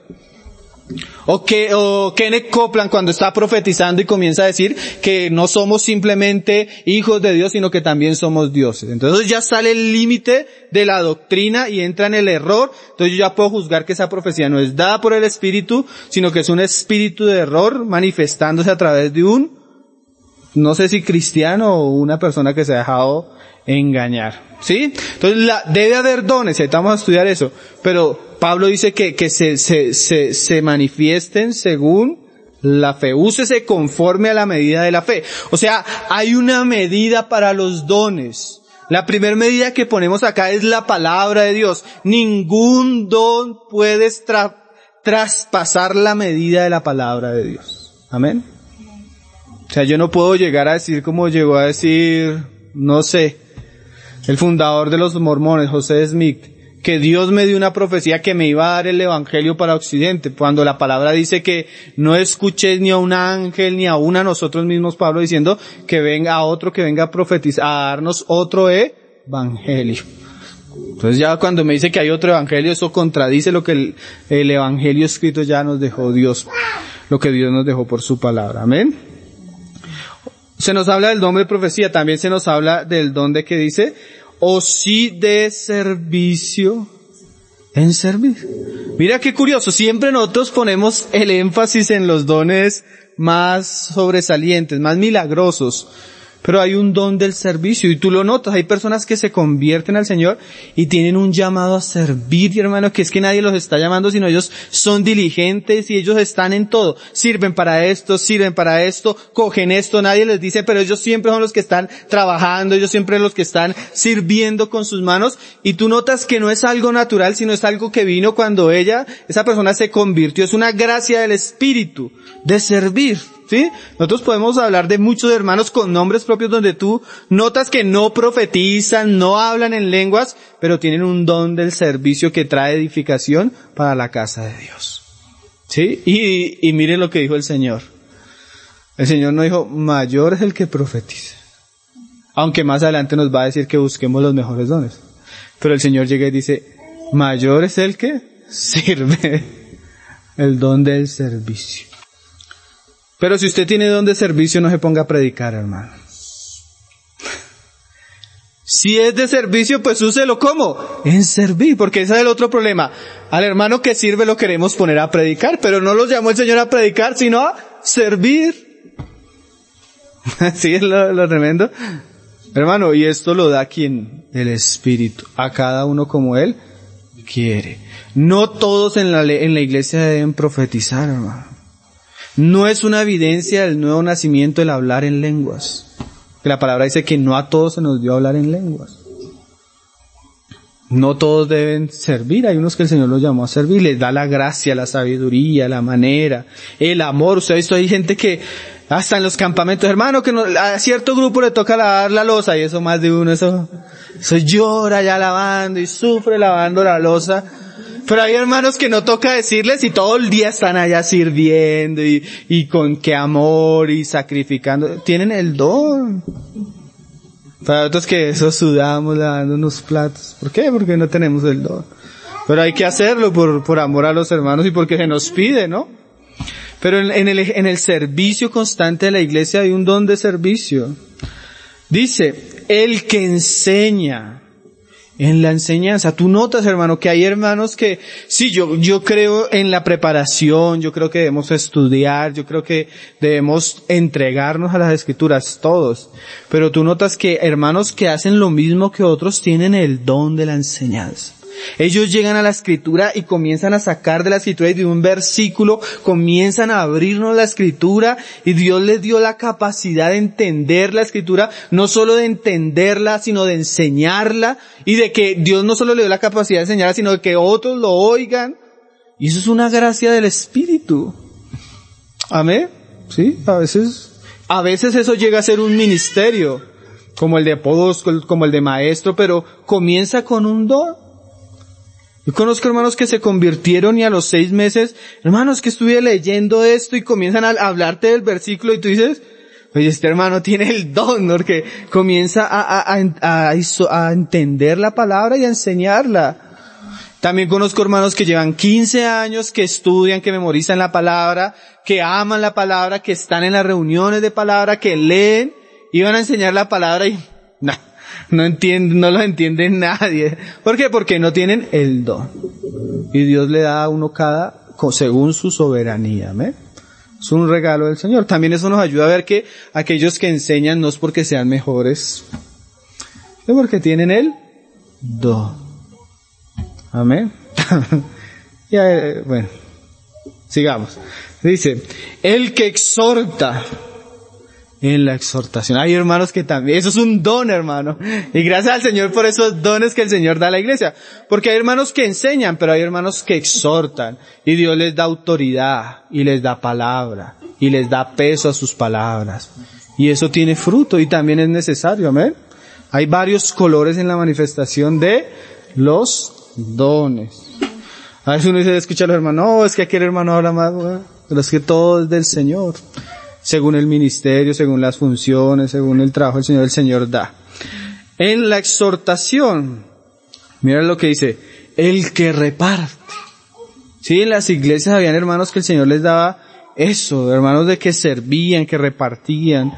O Kenneth Copeland cuando está profetizando y comienza a decir que no somos simplemente hijos de Dios, sino que también somos dioses. Entonces ya sale el límite de la doctrina y entra en el error. Entonces yo ya puedo juzgar que esa profecía no es dada por el Espíritu, sino que es un espíritu de error manifestándose a través de no sé si cristiano o una persona que se ha dejado engañar. ¿Sí? Entonces debe haber dones, vamos a estudiar eso, pero Pablo dice que se manifiesten según la fe. Úsese conforme a la medida de la fe. O sea, hay una medida para los dones. La primera medida que ponemos acá es la palabra de Dios. Ningún don puede traspasar la medida de la palabra de Dios. Amén. O sea, yo no puedo llegar a decir como llegó a decir, no sé, el fundador de los mormones, José Smith, que Dios me dio una profecía que me iba a dar el evangelio para Occidente, cuando la palabra dice que no escuchéis ni a un ángel ni a nosotros mismos, Pablo diciendo que venga otro que venga a profetizar, a darnos otro evangelio. Entonces ya cuando me dice que hay otro evangelio, eso contradice lo que el evangelio escrito ya nos dejó Dios, lo que Dios nos dejó por su palabra. Amén. Se nos habla del don de profecía, también se nos habla del don de que dice, o sí de servicio en servir. Mira qué curioso, siempre nosotros ponemos el énfasis en los dones más sobresalientes, más milagrosos, pero hay un don del servicio y tú lo notas, hay personas que se convierten al Señor y tienen un llamado a servir, y hermano, que es que nadie los está llamando, sino ellos son diligentes y ellos están en todo, sirven para esto, cogen esto, nadie les dice, pero ellos siempre son los que están trabajando, ellos siempre son los que están sirviendo con sus manos, y tú notas que no es algo natural, sino es algo que vino cuando esa persona se convirtió, es una gracia del Espíritu de servir. ¿Sí? Nosotros podemos hablar de muchos hermanos con nombres propios donde tú notas que no profetizan, no hablan en lenguas, pero tienen un don del servicio que trae edificación para la casa de Dios. ¿Sí? Y miren lo que dijo el Señor. El Señor no dijo, mayor es el que profetiza. Aunque más adelante nos va a decir que busquemos los mejores dones. Pero el Señor llega y dice, mayor es el que sirve. El don del servicio. Pero si usted tiene don de servicio, no se ponga a predicar, hermano. Si es de servicio, pues úselo ¿cómo? En servir, porque ese es el otro problema. Al hermano que sirve lo queremos poner a predicar, pero no lo llamó el Señor a predicar, sino a servir. ¿Sí es lo tremendo? Hermano, y esto lo da ¿quién? El Espíritu, a cada uno como Él quiere. No todos en la iglesia deben profetizar, hermano. No es una evidencia del nuevo nacimiento el hablar en lenguas. La palabra dice que no a todos se nos dio hablar en lenguas. No todos deben servir. Hay unos que el Señor los llamó a servir. Les da la gracia, la sabiduría, la manera, el amor. Usted ha visto, hay gente que hasta en los campamentos, hermano, que a cierto grupo le toca lavar la loza, y eso más de uno, eso llora ya lavando y sufre lavando la loza. Pero hay hermanos que no toca decirles y todo el día están allá sirviendo y con qué amor y sacrificando. Tienen el don. Para otros que eso sudamos lavando unos platos. ¿Por qué? Porque no tenemos el don. Pero hay que hacerlo por amor a los hermanos y porque se nos pide, ¿no? Pero en el servicio constante de la iglesia hay un don de servicio. Dice, el que enseña. En la enseñanza, tú notas, hermano, que hay hermanos que, sí, yo creo en la preparación, yo creo que debemos estudiar, yo creo que debemos entregarnos a las Escrituras, todos. Pero tú notas que hermanos que hacen lo mismo que otros tienen el don de la enseñanza. Ellos llegan a la Escritura y comienzan a sacar de la Escritura y de un versículo comienzan a abrirnos la Escritura y Dios les dio la capacidad de entender la Escritura, no solo de entenderla, sino de enseñarla y de que Dios no solo le dio la capacidad de enseñarla, sino de que otros lo oigan. Y eso es una gracia del Espíritu. Amén. Sí, a veces eso llega a ser un ministerio, como el de apóstol, como el de maestro, pero comienza con un don. Yo conozco hermanos que se convirtieron y a los 6 meses, hermanos que estuve leyendo esto y comienzan a hablarte del versículo y tú dices, oye, este hermano tiene el don, ¿no? Porque comienza a entender la palabra y a enseñarla. También conozco hermanos que llevan 15 años, que estudian, que memorizan la palabra, que aman la palabra, que están en las reuniones de palabra, que leen y van a enseñar la palabra y no lo entiende nadie. ¿Por qué? Porque no tienen el don. Y Dios le da a uno cada según su soberanía. ¿Me? Es un regalo del Señor. También eso nos ayuda a ver que aquellos que enseñan no es porque sean mejores, es porque tienen el don. Amén. Bueno, sigamos. Dice, el que exhorta en la exhortación. Hay hermanos que también, eso es un don, hermano. Y gracias al Señor por esos dones que el Señor da a la iglesia. Porque hay hermanos que enseñan, pero hay hermanos que exhortan. Y Dios les da autoridad, y les da palabra, y les da peso a sus palabras. Y eso tiene fruto, y también es necesario, amén. Hay varios colores en la manifestación de los dones. A veces uno dice, escucha a los hermanos, no, es que aquel hermano habla más, bueno, pero es que todo es del Señor. Según el ministerio, según las funciones, según el trabajo del el Señor da. En la exhortación, mira lo que dice, el que reparte. Sí, en las iglesias habían hermanos que el Señor les daba eso, hermanos de que servían, que repartían.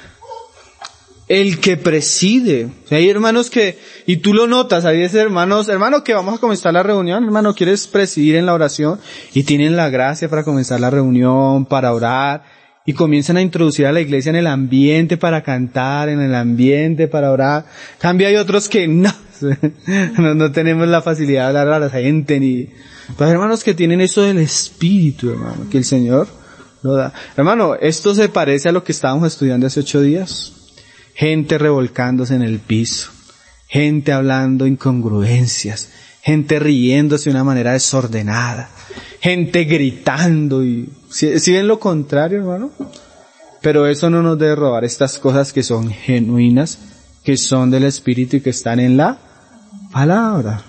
El que preside. O sea, hay hermanos que, y tú lo notas, hay veces hermano que vamos a comenzar la reunión, hermano, ¿quieres presidir en la oración? Y tienen la gracia para comenzar la reunión, para orar. Y comienzan a introducir a la iglesia en el ambiente para cantar, en el ambiente para orar. Cambio hay otros que no tenemos la facilidad de hablar a la gente ni... Pero hermanos que tienen eso del Espíritu, hermano, que el Señor lo da. Hermano, esto se parece a lo que estábamos estudiando hace 8 días. Gente revolcándose en el piso. Gente hablando incongruencias. Gente riéndose de una manera desordenada. Gente gritando y... ¿Sí ven lo contrario, hermano? Pero eso no nos debe robar estas cosas que son genuinas, que son del Espíritu y que están en la palabra.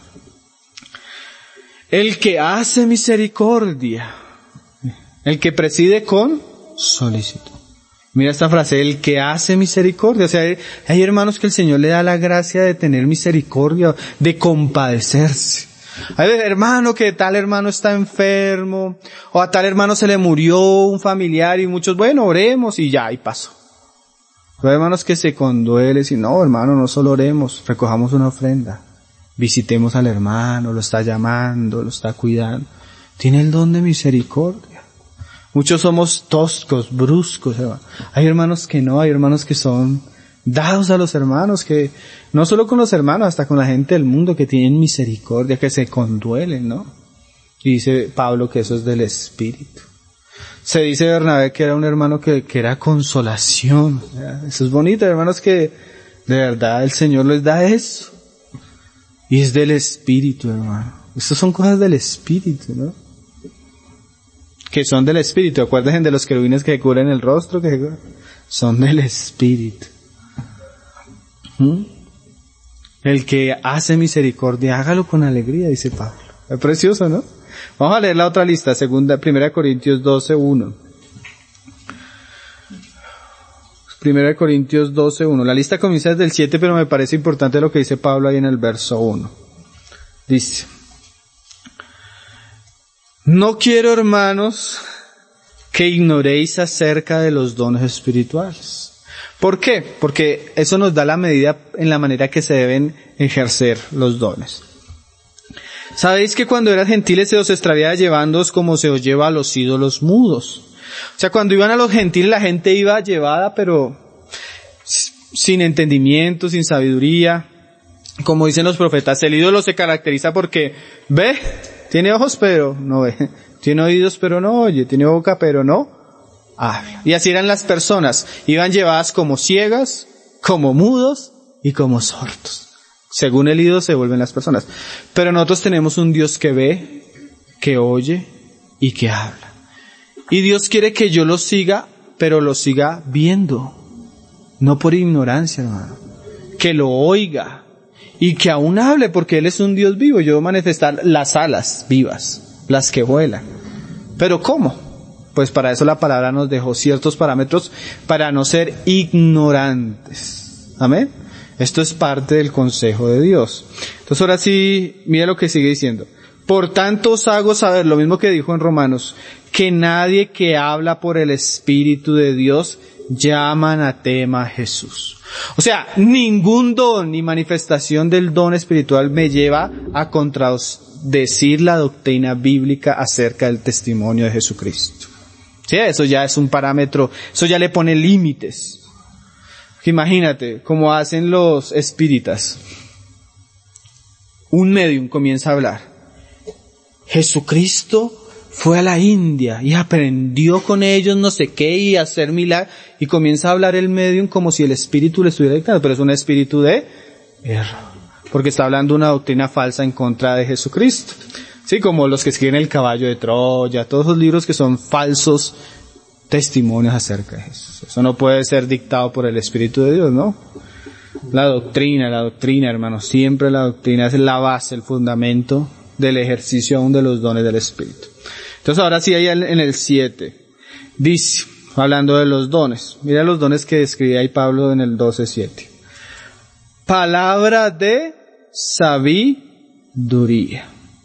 El que hace misericordia. El que preside con solicitud. Mira esta frase, el que hace misericordia. O sea, hay hermanos que el Señor le da la gracia de tener misericordia, de compadecerse. Hay veces, hermano, que tal hermano está enfermo, o a tal hermano se le murió un familiar y muchos, bueno, oremos y ya, y pasó. Pero hay hermanos que se conduelen y no, hermano, no solo oremos, recojamos una ofrenda. Visitemos al hermano, lo está llamando, lo está cuidando. Tiene el don de misericordia. Muchos somos toscos, bruscos, hermano. Hay hermanos que no, hay hermanos que son dados a los hermanos, que no solo con los hermanos, hasta con la gente del mundo, que tienen misericordia, que se conduelen, ¿no? Y dice Pablo que eso es del Espíritu. Se dice Bernabé que era un hermano que era consolación. Eso es bonito, hermanos, que de verdad el Señor les da eso. Y es del Espíritu, hermano. Estas son cosas del Espíritu, ¿no? Que son del Espíritu. Acuérdense de los querubines que cubren el rostro, que son del Espíritu. El que hace misericordia, hágalo con alegría, dice Pablo. Es precioso, ¿no? Vamos a leer la otra lista, 1 Corintios 12:1. 1 Corintios 12:1. La lista comienza desde el 7, pero me parece importante lo que dice Pablo ahí en el verso 1. Dice: no quiero, hermanos, que ignoréis acerca de los dones espirituales. ¿Por qué? Porque eso nos da la medida en la manera que se deben ejercer los dones. Sabéis que cuando eran gentiles se os extraviaba llevándoos como se os lleva a los ídolos mudos. O sea, cuando iban a los gentiles la gente iba llevada, pero sin entendimiento, sin sabiduría. Como dicen los profetas, el ídolo se caracteriza porque ve, tiene ojos pero no ve, tiene oídos pero no oye, tiene boca pero no habla. Y así eran las personas, iban llevadas como ciegas, como mudos y como sordos. Según el ídolo se vuelven las personas. Pero nosotros tenemos un Dios que ve, que oye y que habla. Y Dios quiere que yo lo siga, pero lo siga viendo. No por ignorancia, hermano. Que lo oiga. Y que aún hable, porque Él es un Dios vivo. Yo voy a manifestar las alas vivas, las que vuelan. ¿Pero cómo? Pues para eso la palabra nos dejó ciertos parámetros para no ser ignorantes. Amén. Esto es parte del consejo de Dios. Entonces ahora sí, mira lo que sigue diciendo. Por tanto os hago saber, lo mismo que dijo en Romanos, que nadie que habla por el Espíritu de Dios llama anatema a Jesús. O sea, ningún don ni manifestación del don espiritual me lleva a contradecir la doctrina bíblica acerca del testimonio de Jesucristo. Sí, eso ya es un parámetro, eso ya le pone límites. Imagínate, como hacen los espíritas. Un médium comienza a hablar. Jesucristo fue a la India y aprendió con ellos no sé qué y a hacer milagros. Y comienza a hablar el médium como si el espíritu le estuviera dictando, pero es un espíritu de error. Porque está hablando una doctrina falsa en contra de Jesucristo. Sí, como los que escriben El caballo de Troya, todos esos libros que son falsos testimonios acerca de Jesús. Eso no puede ser dictado por el Espíritu de Dios, ¿no? La doctrina, hermanos, siempre la doctrina es la base, el fundamento del ejercicio aún de los dones del Espíritu. Entonces ahora sí, ahí en el 7, dice, hablando de los dones, mira los dones que describe ahí Pablo en el 12:7. Palabra de sabiduría.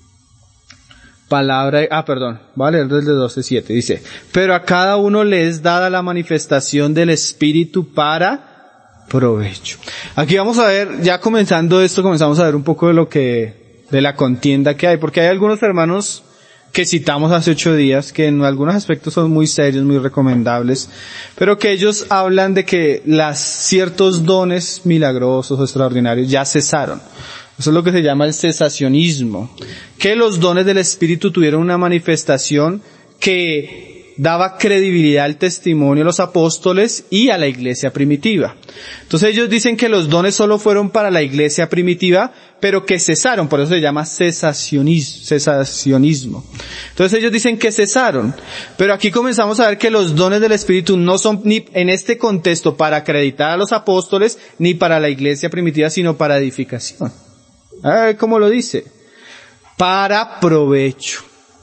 Voy a leer desde 12:7, dice, pero a cada uno le es dada la manifestación del Espíritu para provecho. Aquí vamos a ver, ya comenzando esto, comenzamos a ver un poco de la contienda que hay, porque hay algunos hermanos que citamos hace 8 días, que en algunos aspectos son muy serios, muy recomendables, pero que ellos hablan de que ciertos dones milagrosos o extraordinarios ya cesaron. Eso es lo que se llama el cesacionismo. Que los dones del Espíritu tuvieron una manifestación que daba credibilidad al testimonio de los apóstoles y a la iglesia primitiva. Entonces ellos dicen que los dones solo fueron para la iglesia primitiva, pero que cesaron, por eso se llama cesacionismo. Entonces ellos dicen que cesaron, pero aquí comenzamos a ver que los dones del Espíritu no son ni en este contexto para acreditar a los apóstoles, ni para la iglesia primitiva, sino para edificación. ¿Cómo lo dice? Para provecho.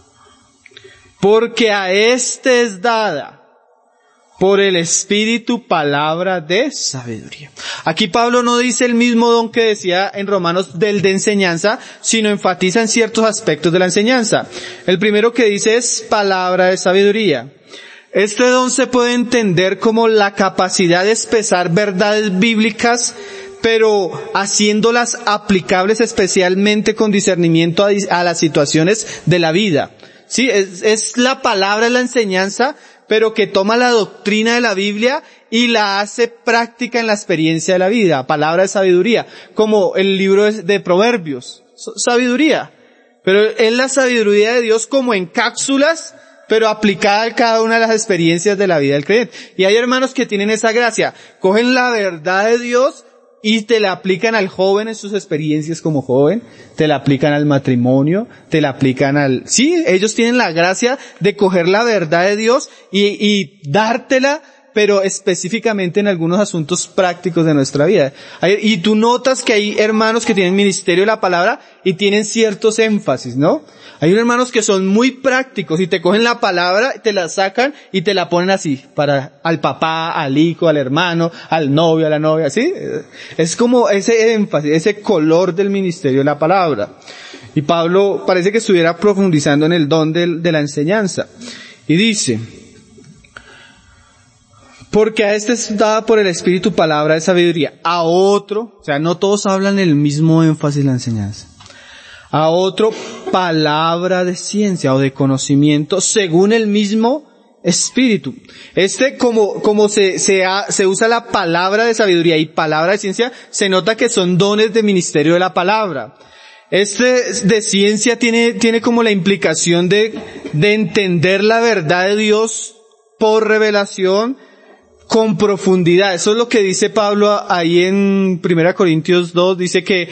Porque a este es dada por el Espíritu palabra de sabiduría. Aquí Pablo no dice el mismo don que decía en Romanos del de enseñanza, sino enfatiza en ciertos aspectos de la enseñanza. El primero que dice es palabra de sabiduría. Este don se puede entender como la capacidad de expresar verdades bíblicas, pero haciéndolas aplicables especialmente con discernimiento a las situaciones de la vida. Sí, es la palabra, es la enseñanza, pero que toma la doctrina de la Biblia y la hace práctica en la experiencia de la vida. Palabra de sabiduría, como el libro de Proverbios. Sabiduría. Pero es la sabiduría de Dios como en cápsulas, pero aplicada a cada una de las experiencias de la vida del creyente. Y hay hermanos que tienen esa gracia. Cogen la verdad de Dios y te la aplican al joven en sus experiencias como joven, te la aplican al matrimonio, te la aplican sí, ellos tienen la gracia de coger la verdad de Dios y dártela, pero específicamente en algunos asuntos prácticos de nuestra vida. Y tú notas que hay hermanos que tienen ministerio de la palabra y tienen ciertos énfasis, ¿no? Hay hermanos que son muy prácticos y te cogen la palabra, te la sacan y te la ponen así, al papá, al hijo, al hermano, al novio, a la novia, ¿sí? Es como ese énfasis, ese color del ministerio de la palabra. Y Pablo parece que estuviera profundizando en el don de la enseñanza. Y dice, porque a este es dada por el Espíritu palabra de sabiduría, a otro, o sea, no todos hablan el mismo énfasis en la enseñanza. A otro, palabra de ciencia o de conocimiento según el mismo Espíritu. Como se usa la palabra de sabiduría y palabra de ciencia, se nota que son dones de ministerio de la palabra. De ciencia tiene como la implicación de entender la verdad de Dios por revelación, con profundidad. Eso es lo que dice Pablo ahí en 1 Corintios 2, dice que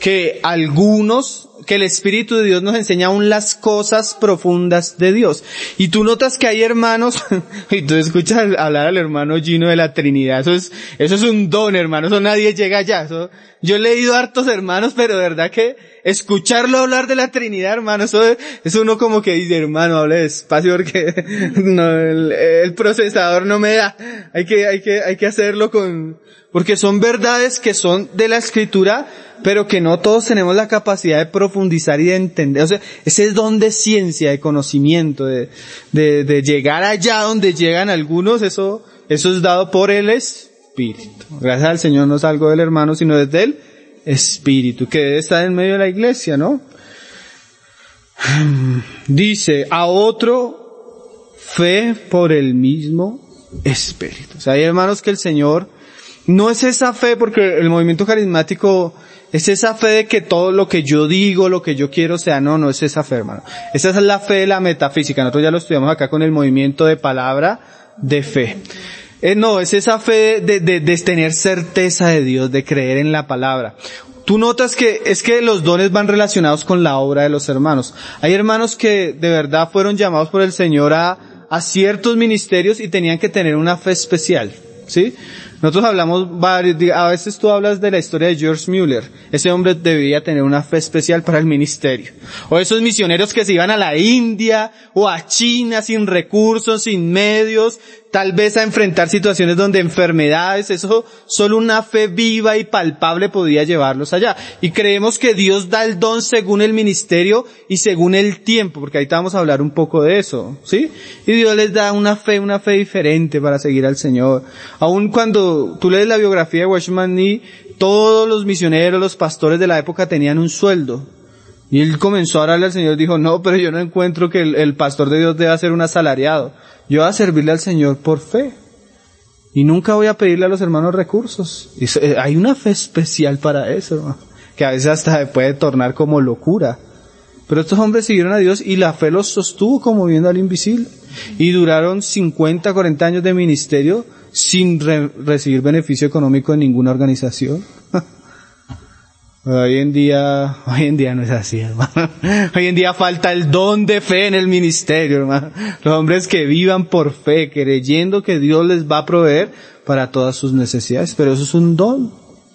el Espíritu de Dios nos enseña aún las cosas profundas de Dios. Y tú notas que hay hermanos, y tú escuchas hablar al hermano Gino de la Trinidad, eso es un don, hermano, eso nadie llega allá. Yo he leído hartos hermanos, pero de verdad que escucharlo hablar de la Trinidad, hermano, eso uno como que dice, hermano, hable despacio porque no, el procesador no me da. Hay que hacerlo porque son verdades que son de la Escritura, pero que no todos tenemos la capacidad de profundizar y de entender. O sea, ese don de ciencia, de conocimiento, de llegar allá donde llegan algunos, eso es dado por el Espíritu. Gracias al Señor no es algo del hermano, sino desde el Espíritu, que debe estar en medio de la iglesia, ¿no? Dice, a otro, fe por el mismo Espíritu. O sea, hay hermanos que el Señor, no es esa fe, porque el movimiento carismático es esa fe de que todo lo que yo digo, lo que yo quiero sea, no es esa fe, hermano. Esa es la fe de la metafísica. Nosotros ya lo estudiamos acá con el movimiento de palabra de fe. No, es esa fe de tener certeza de Dios, de creer en la palabra. Tú notas que es que los dones van relacionados con la obra de los hermanos. Hay hermanos que de verdad fueron llamados por el Señor a ciertos ministerios y tenían que tener una fe especial, ¿sí? Nosotros hablamos a veces tú hablas de la historia de George Mueller. Ese hombre debía tener una fe especial para el ministerio. O esos misioneros que se iban a la India o a China sin recursos, sin medios, tal vez a enfrentar situaciones donde enfermedades, eso solo una fe viva y palpable podía llevarlos allá. Y creemos que Dios da el don según el ministerio y según el tiempo, porque ahorita vamos a hablar un poco de eso, ¿sí? Y Dios les da una fe diferente para seguir al Señor. Aun cuando tú lees la biografía de Watchman Nee, todos los misioneros, los pastores de la época tenían un sueldo. Y él comenzó a orarle al Señor, dijo, no, pero yo no encuentro que el pastor de Dios deba ser un asalariado. Yo voy a servirle al Señor por fe. Y nunca voy a pedirle a los hermanos recursos. Y hay una fe especial para eso, hermano, que a veces hasta se puede tornar como locura. Pero estos hombres siguieron a Dios y la fe los sostuvo como viendo al invisible. Y duraron 50, 40 años de ministerio sin recibir beneficio económico de ninguna organización. Hoy en día no es así, hermano. Hoy en día falta el don de fe en el ministerio, hermano. Los hombres que vivan por fe, creyendo que Dios les va a proveer para todas sus necesidades. Pero eso es un don.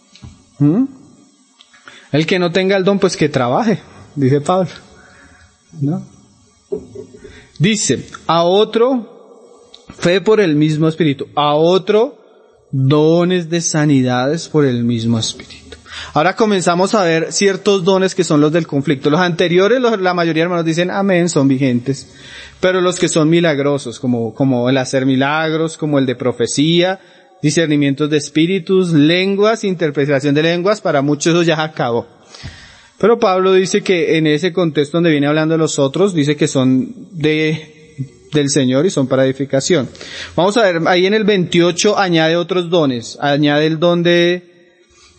El que no tenga el don, pues que trabaje, dice Pablo, ¿no? Dice, a otro, fe por el mismo Espíritu. A otro, dones de sanidades por el mismo Espíritu. Ahora comenzamos a ver ciertos dones que son los del conflicto. Los anteriores, la mayoría de hermanos dicen amén, son vigentes. Pero los que son milagrosos, como el hacer milagros, como el de profecía, discernimientos de espíritus, lenguas, interpretación de lenguas, para muchos eso ya acabó. Pero Pablo dice que en ese contexto donde viene hablando de los otros, dice que son del Señor y son para edificación. Vamos a ver, ahí en el 28 añade otros dones. Añade el don de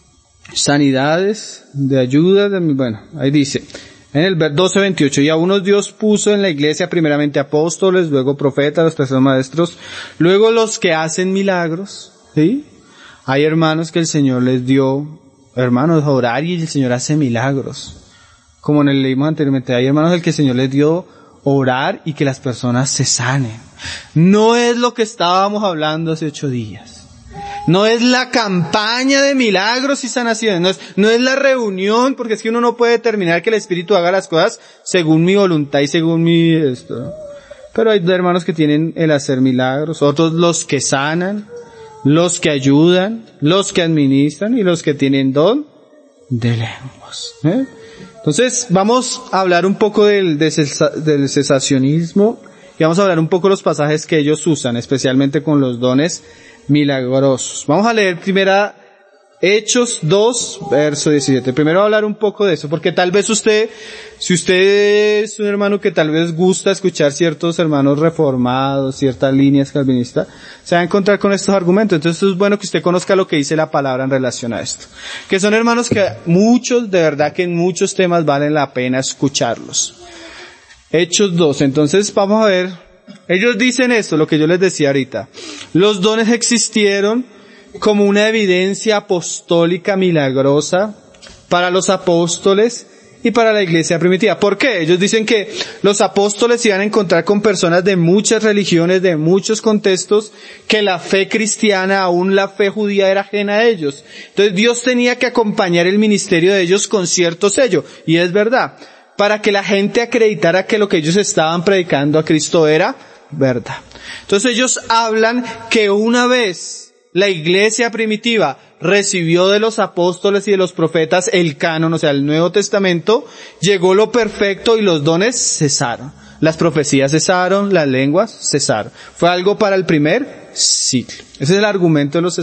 sanidades, de ayuda, bueno, ahí dice, en el 12:28, y a unos Dios puso en la iglesia primeramente apóstoles, luego profetas, los terceros maestros, luego los que hacen milagros, ¿sí? Hay hermanos que el Señor les dio, hermanos, a orar y el Señor hace milagros. Como en el leímos anteriormente, hay hermanos al que el Señor les dio orar y que las personas se sanen. No es lo que estábamos hablando hace 8 días. No es la campaña de milagros y sanaciones, no es la reunión, porque es que uno no puede determinar que el Espíritu haga las cosas según mi voluntad y según mi esto, ¿no? Pero hay hermanos que tienen el hacer milagros, otros los que sanan, los que ayudan, los que administran y los que tienen don de lenguas. Entonces vamos a hablar un poco del cesacionismo y vamos a hablar un poco de los pasajes que ellos usan, especialmente con los dones milagrosos. Vamos a leer primera Hechos 2, verso 17. Primero voy a hablar un poco de eso, porque tal vez si usted es un hermano que tal vez gusta escuchar ciertos hermanos reformados, ciertas líneas calvinistas, se va a encontrar con estos argumentos. Entonces es bueno que usted conozca lo que dice la palabra en relación a esto. Que son hermanos que muchos, de verdad que en muchos temas valen la pena escucharlos. Hechos 2, entonces vamos a ver. Ellos dicen esto, lo que yo les decía ahorita. Los dones existieron como una evidencia apostólica milagrosa para los apóstoles y para la iglesia primitiva. ¿Por qué? Ellos dicen que los apóstoles iban a encontrar con personas de muchas religiones, de muchos contextos, que la fe cristiana, aún la fe judía, era ajena a ellos. Entonces Dios tenía que acompañar el ministerio de ellos con cierto sello. Y es verdad, para que la gente acreditara que lo que ellos estaban predicando a Cristo era verdad. Entonces ellos hablan que una vez la iglesia primitiva recibió de los apóstoles y de los profetas el canon, o sea, el Nuevo Testamento, llegó lo perfecto y los dones cesaron. Las profecías cesaron, las lenguas cesaron. Fue algo para el primer siglo. Ese es el argumento de los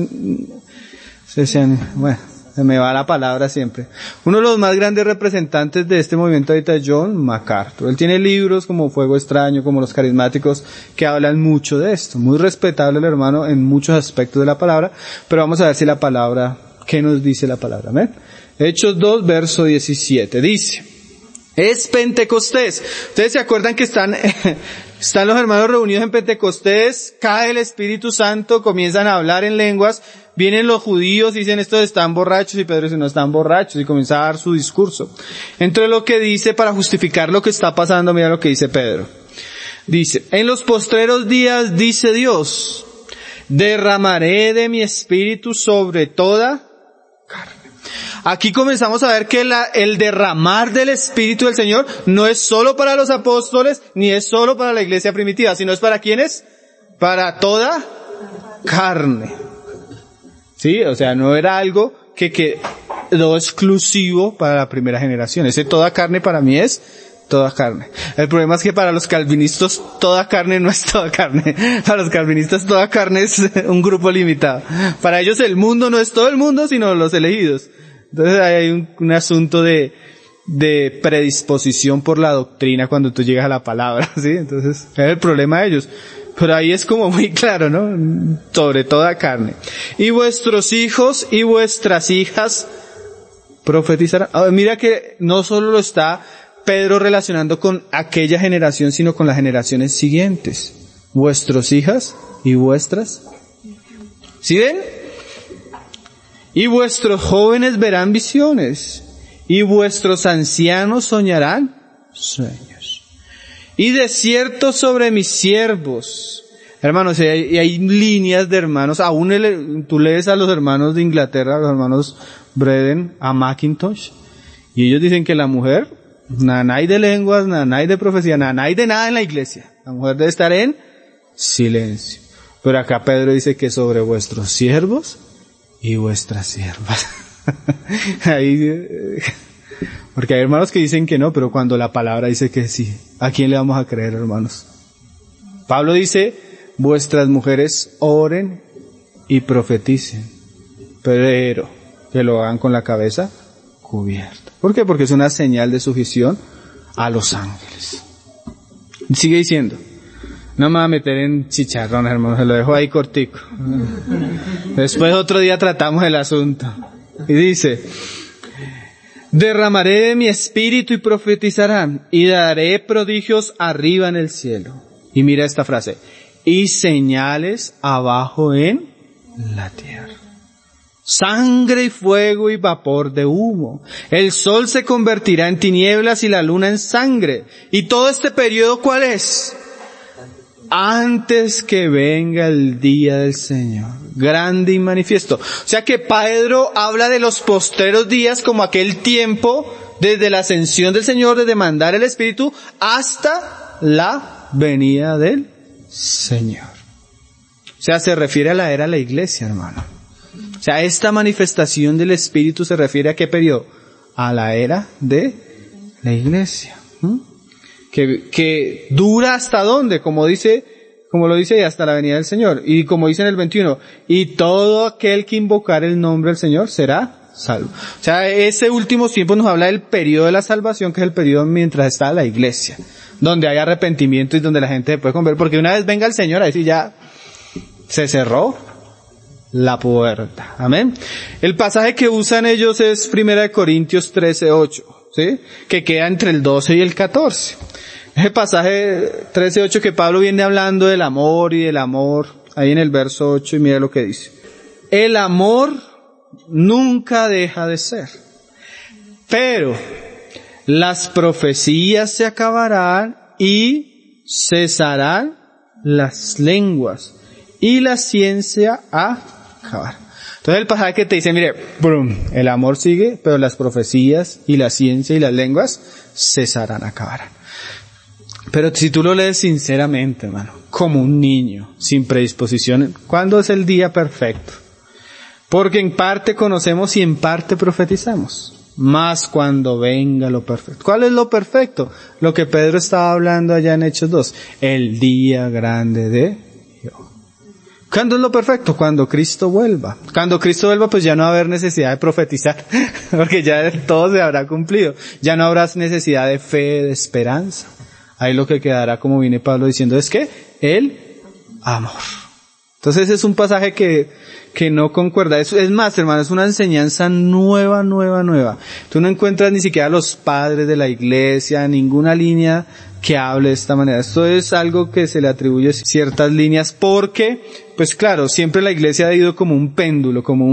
bueno, se me va la palabra siempre. Uno de los más grandes representantes de este movimiento ahorita es John MacArthur. Él tiene libros como Fuego Extraño, como Los Carismáticos, que hablan mucho de esto. Muy respetable el hermano en muchos aspectos de la palabra, pero vamos a ver si la palabra, ¿qué nos dice la palabra? ¿Ven? Hechos 2, verso 17. Dice, es Pentecostés. Ustedes se acuerdan que están los hermanos reunidos en Pentecostés, cae el Espíritu Santo, comienzan a hablar en lenguas, vienen los judíos y dicen estos están borrachos y Pedro dice no están borrachos y comienza a dar su discurso. Entre lo que dice para justificar lo que está pasando, mira lo que dice Pedro. Dice, en los postreros días dice Dios, derramaré de mi espíritu sobre toda carne. Aquí comenzamos a ver que el derramar del Espíritu del Señor no es solo para los apóstoles, ni es solo para la iglesia primitiva, sino es para ¿quiénes? Para toda carne. Sí, o sea, no era algo que quedó exclusivo para la primera generación. Ese toda carne para mí es toda carne. El problema es que para los calvinistas toda carne no es toda carne. Para los calvinistas toda carne es un grupo limitado. Para ellos el mundo no es todo el mundo, sino los elegidos. Entonces hay un asunto de predisposición por la doctrina cuando tú llegas a la palabra, ¿sí? Entonces es el problema de ellos. Pero ahí es como muy claro, ¿no? Sobre toda carne. Y vuestros hijos y vuestras hijas profetizarán. Ahora, mira que no solo lo está Pedro relacionando con aquella generación, sino con las generaciones siguientes. Vuestros hijas y vuestras. ¿Sí ven? Y vuestros jóvenes verán visiones. Y vuestros ancianos soñarán sueños. Y de cierto sobre mis siervos. Hermanos, hay líneas de hermanos, aún tú lees a los hermanos de Inglaterra, a los hermanos Breden, a Mackintosh, y ellos dicen que la mujer, nada hay de lenguas, nada hay de profecía, nada hay de nada en la iglesia. La mujer debe estar en silencio. Pero acá Pedro dice que sobre vuestros siervos y vuestras siervas. Ahí, porque hay hermanos que dicen que no, pero cuando la palabra dice que sí, ¿a quién le vamos a creer, hermanos? Pablo dice, vuestras mujeres oren y profeticen, pero que lo hagan con la cabeza cubierta. ¿Por qué? Porque es una señal de sujeción a los ángeles. Sigue diciendo, no me voy a meter en chicharrón, hermano, se lo dejo ahí cortico. Después otro día tratamos el asunto. Y dice, derramaré de mi espíritu y profetizarán, y daré prodigios arriba en el cielo. Y mira esta frase, y señales abajo en la tierra. Sangre y fuego y vapor de humo. El sol se convertirá en tinieblas y la luna en sangre. ¿Y todo este periodo cuál es? Antes que venga el día del Señor, grande y manifiesto. O sea que Pedro habla de los postreros días como aquel tiempo desde la ascensión del Señor, desde mandar el Espíritu hasta la venida del Señor. O sea, se refiere a la era de la iglesia, hermano. O sea, esta manifestación del Espíritu se refiere a qué periodo? A la era de la iglesia. Que dura hasta dónde, como lo dice, hasta la venida del Señor. Y como dice en el 21, y todo aquel que invocar el nombre del Señor será salvo. O sea, ese último tiempo nos habla del periodo de la salvación, que es el periodo mientras está la iglesia, donde hay arrepentimiento y donde la gente se puede convertir, porque una vez venga el Señor, ahí sí ya se cerró la puerta. Amén. El pasaje que usan ellos es 1 Corintios 13:8, ¿sí? Que queda entre el 12 y el 14. Ese pasaje 13:8 que Pablo viene hablando del amor y del amor, ahí en el verso 8, y mira lo que dice. El amor nunca deja de ser, pero las profecías se acabarán y cesarán las lenguas y la ciencia acabará. Entonces el pasaje que te dice, mire, el amor sigue, pero las profecías y la ciencia y las lenguas cesarán, acabarán. Pero si tú lo lees sinceramente, hermano, como un niño, sin predisposición, ¿cuándo es el día perfecto? Porque en parte conocemos y en parte profetizamos. Más cuando venga lo perfecto. ¿Cuál es lo perfecto? Lo que Pedro estaba hablando allá en Hechos 2. El día grande de Jehová. ¿Cuándo es lo perfecto? Cuando Cristo vuelva. Cuando Cristo vuelva, pues ya no va a haber necesidad de profetizar, porque ya todo se habrá cumplido. Ya no habrá necesidad de fe, de esperanza. Ahí lo que quedará, como viene Pablo diciendo, es que el amor. Entonces es un pasaje que no concuerda. Es más, hermano, es una enseñanza nueva. Tú no encuentras ni siquiera a los padres de la iglesia, ninguna línea que hable de esta manera. Esto es algo que se le atribuye ciertas líneas porque, pues claro, siempre la iglesia ha ido como un péndulo, como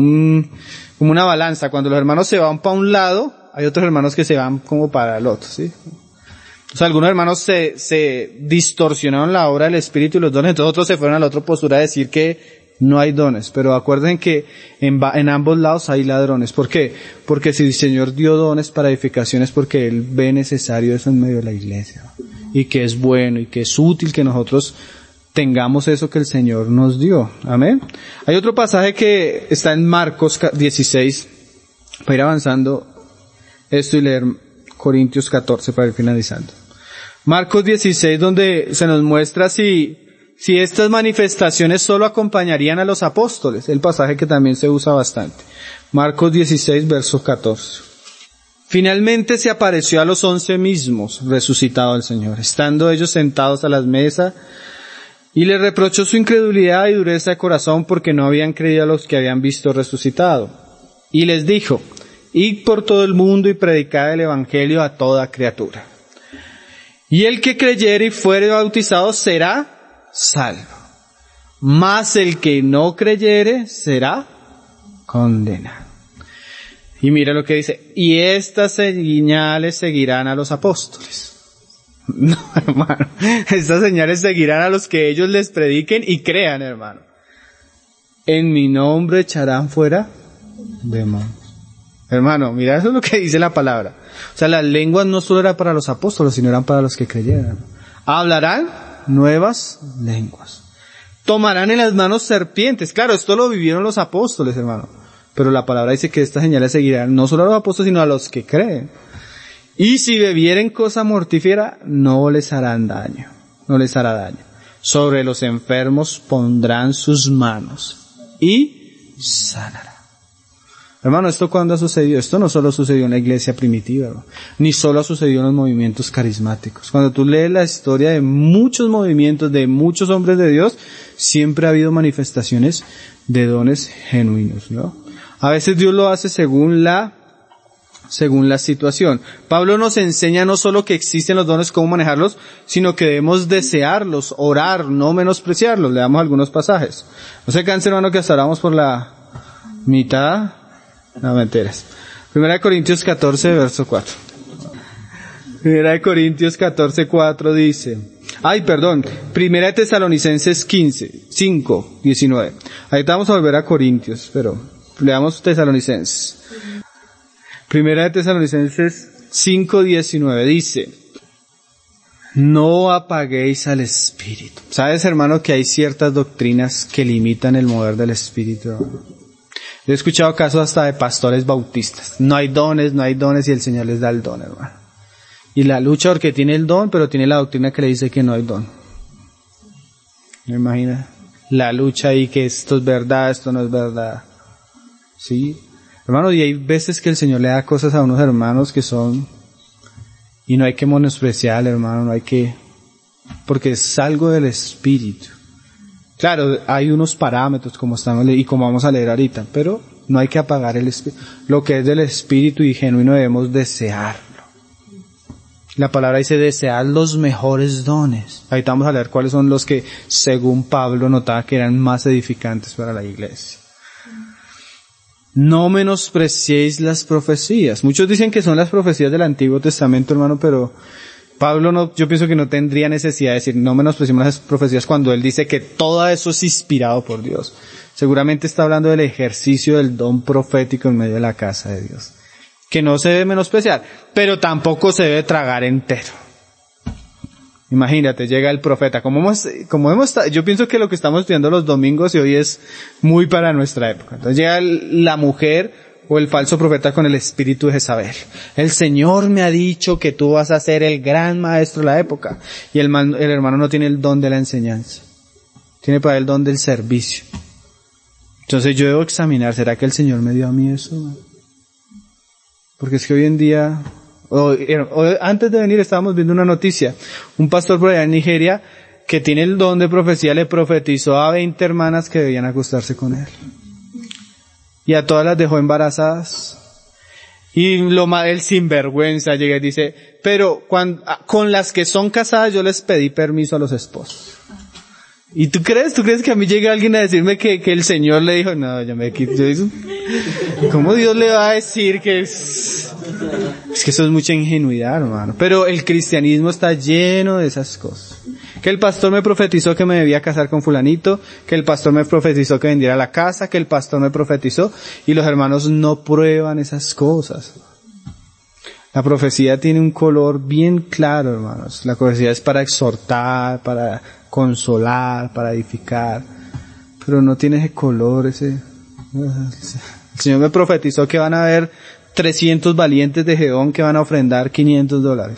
una balanza. Cuando los hermanos se van para un lado, hay otros hermanos que se van como para el otro, ¿sí? O sea, algunos hermanos se distorsionaron la obra del Espíritu y los dones, entonces otros se fueron a la otra postura a decir que no hay dones. Pero acuerden que en ambos lados hay ladrones. ¿Por qué? Porque si el Señor dio dones para edificación es porque Él ve necesario eso en medio de la iglesia. Y que es bueno y que es útil que nosotros tengamos eso que el Señor nos dio. Amén. Hay otro pasaje que está en Marcos 16, para ir avanzando esto y leer Corintios 14 para ir finalizando. Marcos 16, donde se nos muestra si estas manifestaciones solo acompañarían a los apóstoles, el pasaje que también se usa bastante. Marcos 16, verso 14. Finalmente se apareció a los 11 mismos, resucitado el Señor, estando ellos sentados a las mesas, y les reprochó su incredulidad y dureza de corazón porque no habían creído a los que habían visto resucitado. Y les dijo, id por todo el mundo y predicad el evangelio a toda criatura. Y el que creyere y fuere bautizado será salvo. Mas el que no creyere será condenado. Y mira lo que dice, y estas señales seguirán a los apóstoles. No, hermano, estas señales seguirán a los que ellos les prediquen y crean, hermano. En mi nombre echarán fuera demonios. Hermano, mira, eso es lo que dice la palabra. O sea, las lenguas no solo eran para los apóstoles, sino eran para los que creyeran. Hablarán nuevas lenguas. Tomarán en las manos serpientes. Claro, esto lo vivieron los apóstoles, hermano. Pero la palabra dice que estas señales seguirán no solo a los apóstoles, sino a los que creen. Y si bebieren cosa mortífera, no les harán daño. No les hará daño. Sobre los enfermos pondrán sus manos y sanarán. Hermano, ¿esto cuándo ha sucedido? Esto no solo sucedió en la iglesia primitiva, ¿no? Ni solo ha sucedido en los movimientos carismáticos. Cuando tú lees la historia de muchos movimientos, de muchos hombres de Dios, siempre ha habido manifestaciones de dones genuinos, ¿no? A veces Dios lo hace según la situación. Pablo nos enseña no solo que existen los dones, cómo manejarlos, sino que debemos desearlos, orar, no menospreciarlos. Le damos algunos pasajes. No se canse, hermano, que hasta oramos por la mitad. No, mentiras. 1 Corintios 14, verso 4. 1 Corintios 14, 4 dice... 1 Tesalonicenses 5, 19. Ahorita vamos a volver a Corintios, pero leamos Tesalonicenses. 1 Tesalonicenses 5, 19 dice... No apaguéis al Espíritu. ¿Sabes, hermano, que hay ciertas doctrinas que limitan el mover del Espíritu, hermano? Yo he escuchado casos hasta de pastores bautistas. No hay dones y el Señor les da el don, hermano. Y la lucha porque tiene el don, pero tiene la doctrina que le dice que no hay don. ¿Me imagina? La lucha ahí que esto es verdad, esto no es verdad. ¿Sí? Hermano, y hay veces que el Señor le da cosas a unos hermanos que son... Y no hay que menospreciar, hermano, no hay que... Porque es algo del Espíritu. Claro, hay unos parámetros como estamos y como vamos a leer ahorita, pero no hay que apagar el Espíritu. Lo que es del Espíritu y genuino debemos desearlo. La palabra dice desear los mejores dones. Ahorita vamos a leer cuáles son los que, según Pablo, notaba que eran más edificantes para la iglesia. No menospreciéis las profecías. Muchos dicen que son las profecías del Antiguo Testamento, hermano, pero Pablo no, yo pienso que no tendría necesidad de decir no menospreciemos las profecías cuando él dice que todo eso es inspirado por Dios. Seguramente está hablando del ejercicio del don profético en medio de la casa de Dios, que no se debe menospreciar, pero tampoco se debe tragar entero. Imagínate, llega el profeta, yo pienso que lo que estamos estudiando los domingos y hoy es muy para nuestra época. Entonces llega la mujer o el falso profeta con el espíritu de Jezabel. El Señor me ha dicho que tú vas a ser el gran maestro de la época. Y el hermano no tiene el don de la enseñanza. Tiene para él el don del servicio. Entonces yo debo examinar, ¿será que el Señor me dio a mí eso? Porque es que hoy en día, antes de venir estábamos viendo una noticia. Un pastor por allá en Nigeria que tiene el don de profecía le profetizó a 20 hermanas que debían acostarse con él. Y a todas las dejó embarazadas. Y el sinvergüenza llega y dice, pero con las que son casadas yo les pedí permiso a los esposos. ¿Y tú crees que a mí llega alguien a decirme que el Señor le dijo, no, yo me quito? ¿Cómo Dios le va a decir que es que eso es mucha ingenuidad, hermano? Pero el cristianismo está lleno de esas cosas. Que el pastor me profetizó que me debía casar con fulanito, que el pastor me profetizó que vendiera la casa, que el pastor me profetizó, y los hermanos no prueban esas cosas. La profecía tiene un color bien claro, hermanos. La profecía es para exhortar, para consolar, para edificar, pero no tiene ese color, El Señor me profetizó que van a haber 300 valientes de Gedeón que van a ofrendar $500.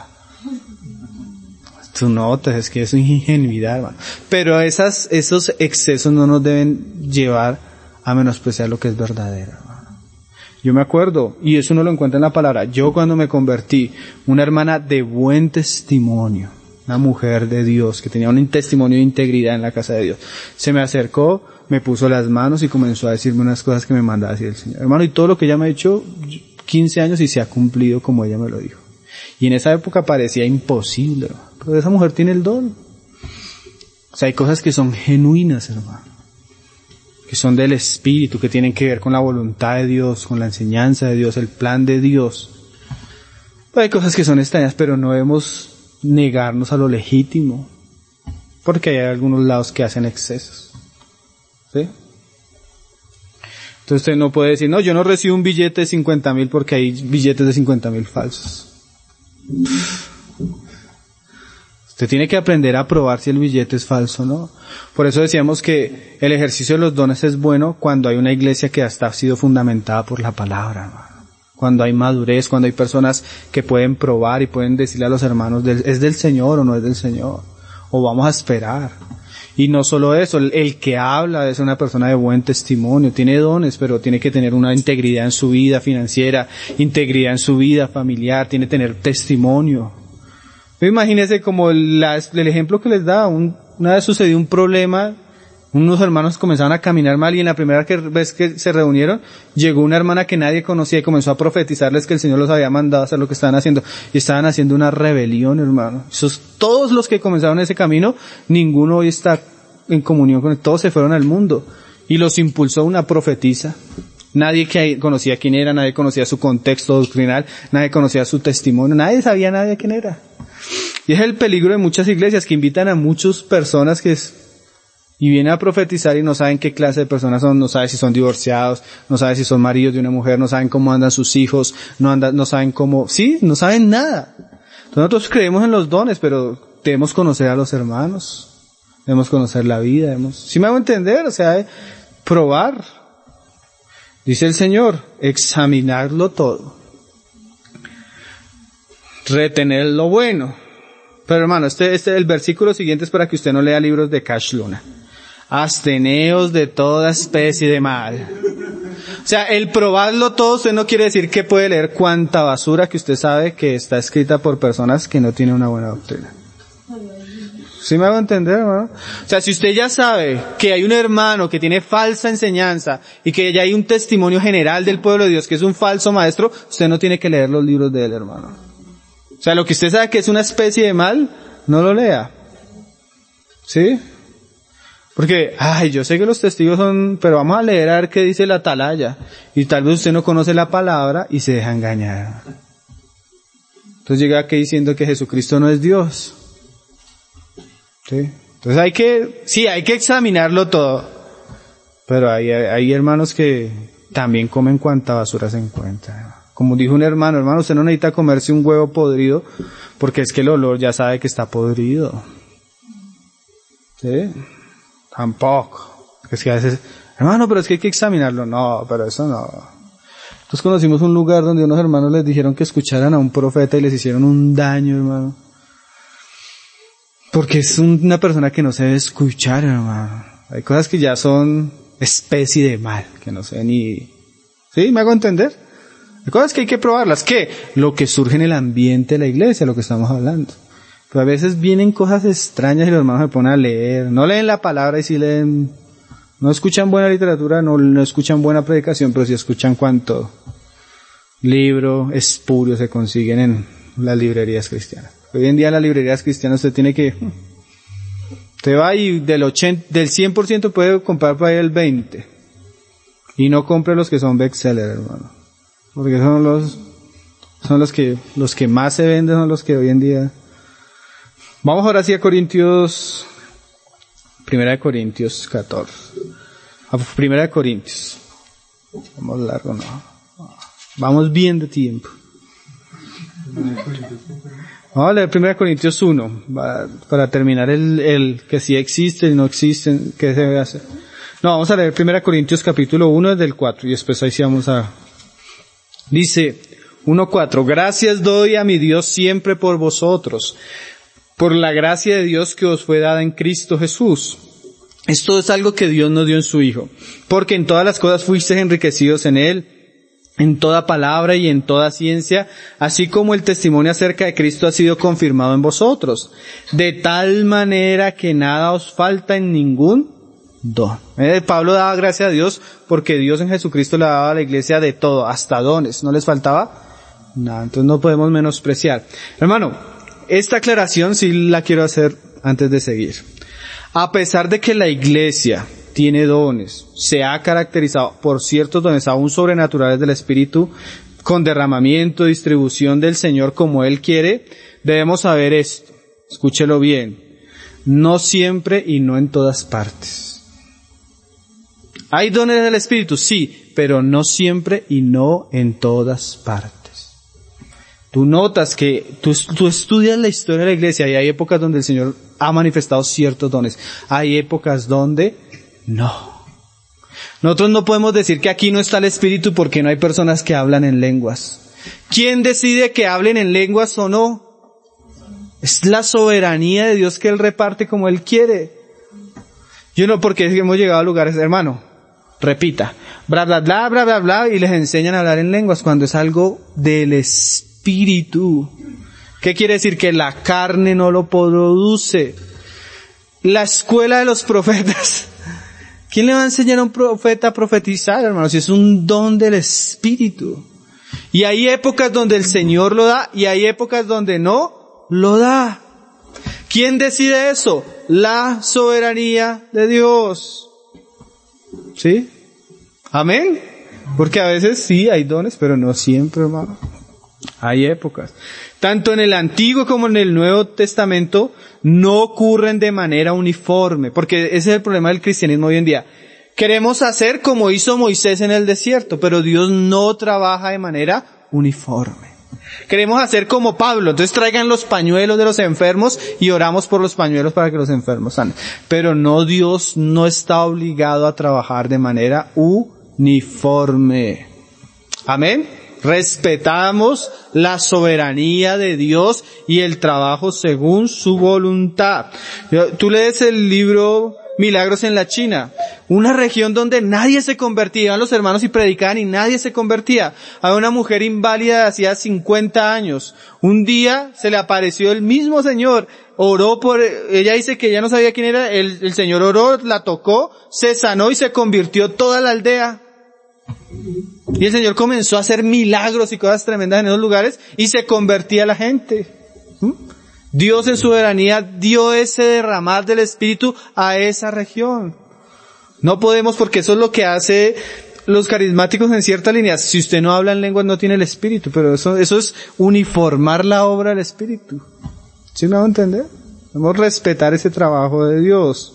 Tú notas, es que eso es ingenuidad, hermano. Pero esos excesos no nos deben llevar a menospreciar lo que es verdadero, hermano. Yo me acuerdo, y eso no lo encuentra en la palabra, yo cuando me convertí, una hermana de buen testimonio, una mujer de Dios, que tenía un testimonio de integridad en la casa de Dios, se me acercó, me puso las manos y comenzó a decirme unas cosas que me mandaba a decir el Señor. Hermano, y todo lo que ella me ha dicho, 15 años y se ha cumplido como ella me lo dijo. Y en esa época parecía imposible, hermano. Pero esa mujer tiene el don. O sea, hay cosas que son genuinas, hermano. Que son del Espíritu, que tienen que ver con la voluntad de Dios, con la enseñanza de Dios, el plan de Dios. Pero hay cosas que son extrañas, pero no debemos negarnos a lo legítimo. Porque hay algunos lados que hacen excesos. ¿Sí? Entonces usted no puede decir, no, yo no recibo un billete de 50,000 porque hay billetes de 50,000 falsos. Usted tiene que aprender a probar si el billete es falso o no. Por eso decíamos que el ejercicio de los dones es bueno cuando hay una iglesia que hasta ha sido fundamentada por la palabra, hermano. Cuando hay madurez, cuando hay personas que pueden probar y pueden decirle a los hermanos, ¿es del Señor o no es del Señor? O vamos a esperar. Y no solo eso, el que habla es una persona de buen testimonio, tiene dones, pero tiene que tener una integridad en su vida financiera, integridad en su vida familiar, tiene que tener testimonio. Imagínense como el ejemplo que les da, una vez sucedió un problema, unos hermanos comenzaron a caminar mal y en la primera vez que se reunieron, llegó una hermana que nadie conocía y comenzó a profetizarles que el Señor los había mandado a hacer lo que estaban haciendo. Y estaban haciendo una rebelión, hermano. Todos los que comenzaron ese camino, ninguno hoy está en comunión con él, todos se fueron al mundo. Y los impulsó una profetisa. Nadie conocía quién era, nadie conocía su contexto doctrinal, nadie conocía su testimonio, nadie sabía quién era. Y es el peligro de muchas iglesias que invitan a muchas personas y vienen a profetizar y no saben qué clase de personas son, no saben si son divorciados, no saben si son maridos de una mujer, no saben cómo andan sus hijos, no saben no saben nada. Entonces nosotros creemos en los dones, pero debemos conocer a los hermanos, debemos conocer la vida, ¿sí me hago entender? O sea, probar. Dice el Señor, examinarlo todo. Retener lo bueno. Pero hermano, el versículo siguiente es para que usted no lea libros de Cash Luna. Absteneos de toda especie de mal. O sea, el probarlo todo, usted no quiere decir que puede leer cuánta basura que usted sabe que está escrita por personas que no tienen una buena doctrina. ¿Sí me hago entender, hermano? O sea, si usted ya sabe que hay un hermano que tiene falsa enseñanza y que ya hay un testimonio general del pueblo de Dios que es un falso maestro, usted no tiene que leer los libros de él, hermano. O sea, lo que usted sabe que es una especie de mal, no lo lea. ¿Sí? Porque, yo sé que los testigos son, pero vamos a leer a ver qué dice la atalaya. Y tal vez usted no conoce la palabra y se deja engañar. Entonces llega aquí diciendo que Jesucristo no es Dios. ¿Sí? Entonces hay que examinarlo todo. Pero hay hermanos que también comen cuanta basura se encuentra. Como dijo un hermano, usted no necesita comerse un huevo podrido, porque es que el olor ya sabe que está podrido. ¿Sí? Tampoco. Es que a veces, hermano, pero es que hay que examinarlo. No, pero eso no. Nosotros conocimos un lugar donde unos hermanos les dijeron que escucharan a un profeta y les hicieron un daño, hermano. Porque es una persona que no se debe escuchar, hermano. Hay cosas que ya son especie de mal, que no sé ni... ¿Sí? ¿Me hago entender? Hay cosas que hay que probarlas. ¿Qué? Lo que surge en el ambiente de la iglesia, lo que estamos hablando. Pero a veces vienen cosas extrañas y los hermanos se ponen a leer. No leen la palabra y sí leen... No escuchan buena literatura, no escuchan buena predicación, pero sí escuchan cuánto libro espurio se consiguen en las librerías cristianas. Hoy en día en las librerías cristianas usted tiene que... Usted va y del 100% puede comprar por ahí el 20%. Y no compre los que son bestseller, hermano. Porque son los que más se venden, son los que hoy en día... Vamos ahora sí a Corintios, 1 Corintios 14. A 1 Corintios. Vamos largo, no. Vamos bien de tiempo. Vamos a leer 1 Corintios 1, para terminar el que si existen y no existen, qué se debe hacer. No, vamos a leer 1 Corintios capítulo 1 desde el 4 y después ahí sí vamos a... Dice 1:4, gracias doy a mi Dios siempre por vosotros, por la gracia de Dios que os fue dada en Cristo Jesús. Esto es algo que Dios nos dio en su Hijo, porque en todas las cosas fuisteis enriquecidos en Él, en toda palabra y en toda ciencia, así como el testimonio acerca de Cristo ha sido confirmado en vosotros, de tal manera que nada os falta en ningún don. Pablo daba gracias a Dios porque Dios en Jesucristo le daba a la iglesia de todo, hasta dones, no les faltaba nada, entonces no podemos menospreciar. Hermano, esta aclaración sí la quiero hacer antes de seguir. A pesar de que la iglesia tiene dones, se ha caracterizado por ciertos dones aún sobrenaturales del Espíritu, con derramamiento, distribución del Señor como Él quiere, debemos saber esto, escúchelo bien, no siempre y no en todas partes. ¿Hay dones del Espíritu? Sí, pero no siempre y no en todas partes. Tú notas que tú estudias la historia de la iglesia y hay épocas donde el Señor ha manifestado ciertos dones. Hay épocas donde no. Nosotros no podemos decir que aquí no está el Espíritu porque no hay personas que hablan en lenguas. ¿Quién decide que hablen en lenguas o no? Es la soberanía de Dios que Él reparte como Él quiere. Yo no, porque hemos llegado a lugares, hermano, repita, bla, bla, bla, bla, bla, bla, y les enseñan a hablar en lenguas cuando es algo del Espíritu. ¿Qué quiere decir? Que la carne no lo produce. La escuela de los profetas. ¿Quién le va a enseñar a un profeta a profetizar, hermano? Si es un don del Espíritu. Y hay épocas donde el Señor lo da y hay épocas donde no lo da. ¿Quién decide eso? La soberanía de Dios. ¿Sí? Amén. Porque a veces sí hay dones, pero no siempre, hermano. Hay épocas. Tanto en el Antiguo como en el Nuevo Testamento no ocurren de manera uniforme, porque ese es el problema del cristianismo hoy en día. Queremos hacer como hizo Moisés en el desierto, pero Dios no trabaja de manera uniforme. Queremos hacer como Pablo, entonces traigan los pañuelos de los enfermos y oramos por los pañuelos para que los enfermos sanen. Pero no, Dios no está obligado a trabajar de manera uniforme. Amén. Respetamos la soberanía de Dios y el trabajo según su voluntad. Tú lees el libro Milagros en la China, una región donde nadie se convertía, iban los hermanos y predicaban y nadie se convertía. Había una mujer inválida de hacía 50 años. Un día se le apareció el mismo Señor, oró por, ella dice que ella no sabía quién era, el Señor oró, la tocó, se sanó y se convirtió toda la aldea. Y el Señor comenzó a hacer milagros y cosas tremendas en esos lugares y se convertía la gente. Dios en su soberanía dio ese derramar del Espíritu a esa región. No podemos, porque eso es lo que hace los carismáticos en cierta línea. Si usted no habla en lenguas no tiene el Espíritu, pero eso es uniformar la obra del Espíritu. ¿Sí me va a entender? Debemos respetar ese trabajo de Dios.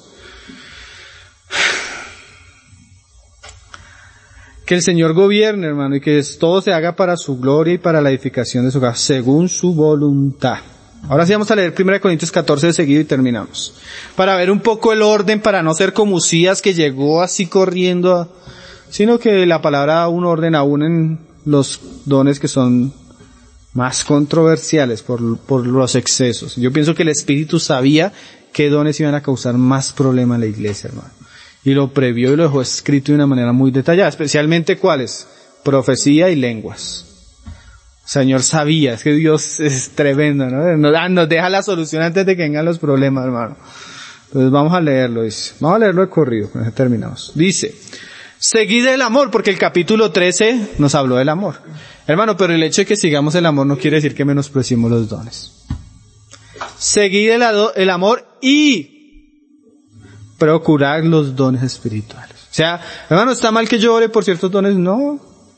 Que el Señor gobierne, hermano, y que todo se haga para su gloria y para la edificación de su casa, según su voluntad. Ahora sí vamos a leer 1 Corintios 14 de seguido y terminamos. Para ver un poco el orden, para no ser como Usías que llegó así corriendo, sino que la palabra da un orden aún en los dones que son más controversiales por los excesos. Yo pienso que el Espíritu sabía qué dones iban a causar más problema en la iglesia, hermano. Y lo previó y lo dejó escrito de una manera muy detallada, especialmente ¿cuáles? Profecía y lenguas. El Señor sabía, es que Dios es tremendo, ¿no? Nos deja la solución antes de que vengan los problemas, hermano. Entonces vamos a leerlo, dice. Vamos a leerlo de corrido, con eso terminamos. Dice, seguid el amor, porque el capítulo 13 nos habló del amor. Hermano, pero el hecho de que sigamos el amor no quiere decir que menospreciemos los dones. Seguid el amor y procurar los dones espirituales. O sea, hermano, ¿está mal que yo ore por ciertos dones? No.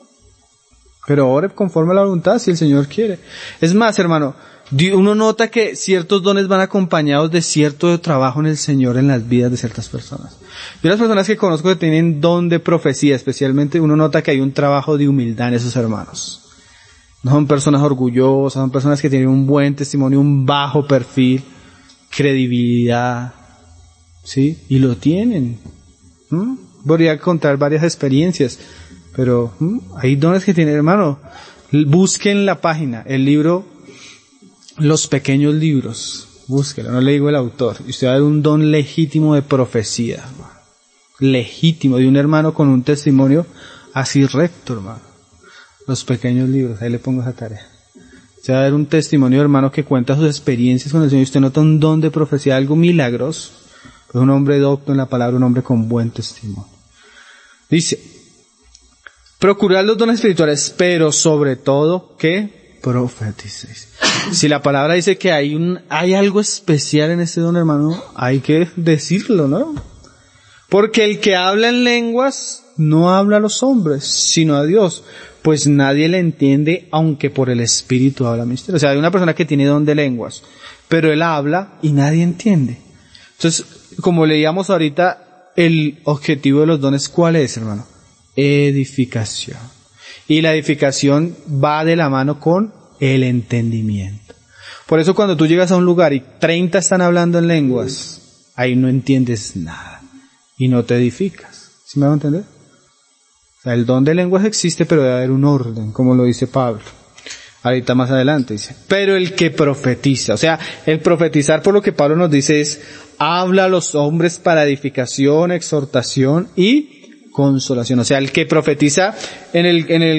Pero ore conforme a la voluntad, si el Señor quiere. Es más, hermano, uno nota que ciertos dones van acompañados de cierto trabajo en el Señor en las vidas de ciertas personas. Yo las personas que conozco que tienen don de profecía, especialmente, uno nota que hay un trabajo de humildad en esos hermanos. No son personas orgullosas, son personas que tienen un buen testimonio, un bajo perfil, credibilidad. ¿Sí? Y lo tienen. Podría contar varias experiencias, pero hay dones que tienen, hermano. Busquen la página, el libro, Los Pequeños Libros. Búsquelo, no le digo el autor. Y usted va a ver un don legítimo de profecía, hermano. Legítimo, de un hermano con un testimonio así recto, hermano. Los Pequeños Libros, ahí le pongo esa tarea. Usted va a ver un testimonio, hermano, que cuenta sus experiencias con el Señor. Y usted nota un don de profecía, algo milagroso. Es un hombre docto en la palabra, un hombre con buen testimonio. Dice, procurar los dones espirituales, pero sobre todo, que profeticéis. Si la palabra dice que hay algo especial en ese don, hermano, hay que decirlo, ¿no? Porque el que habla en lenguas no habla a los hombres, sino a Dios, pues nadie le entiende, aunque por el Espíritu habla misterio. O sea, hay una persona que tiene don de lenguas, pero él habla y nadie entiende. Entonces, como leíamos ahorita, el objetivo de los dones, ¿cuál es, hermano? Edificación. Y la edificación va de la mano con el entendimiento. Por eso cuando tú llegas a un lugar y 30 están hablando en lenguas, ahí no entiendes nada y no te edificas. ¿Sí me van a entender? O sea, el don de lenguas existe, pero debe haber un orden, como lo dice Pablo. Ahorita más adelante dice, pero el que profetiza, o sea, el profetizar por lo que Pablo nos dice es, habla a los hombres para edificación, exhortación y consolación. O sea, el que profetiza en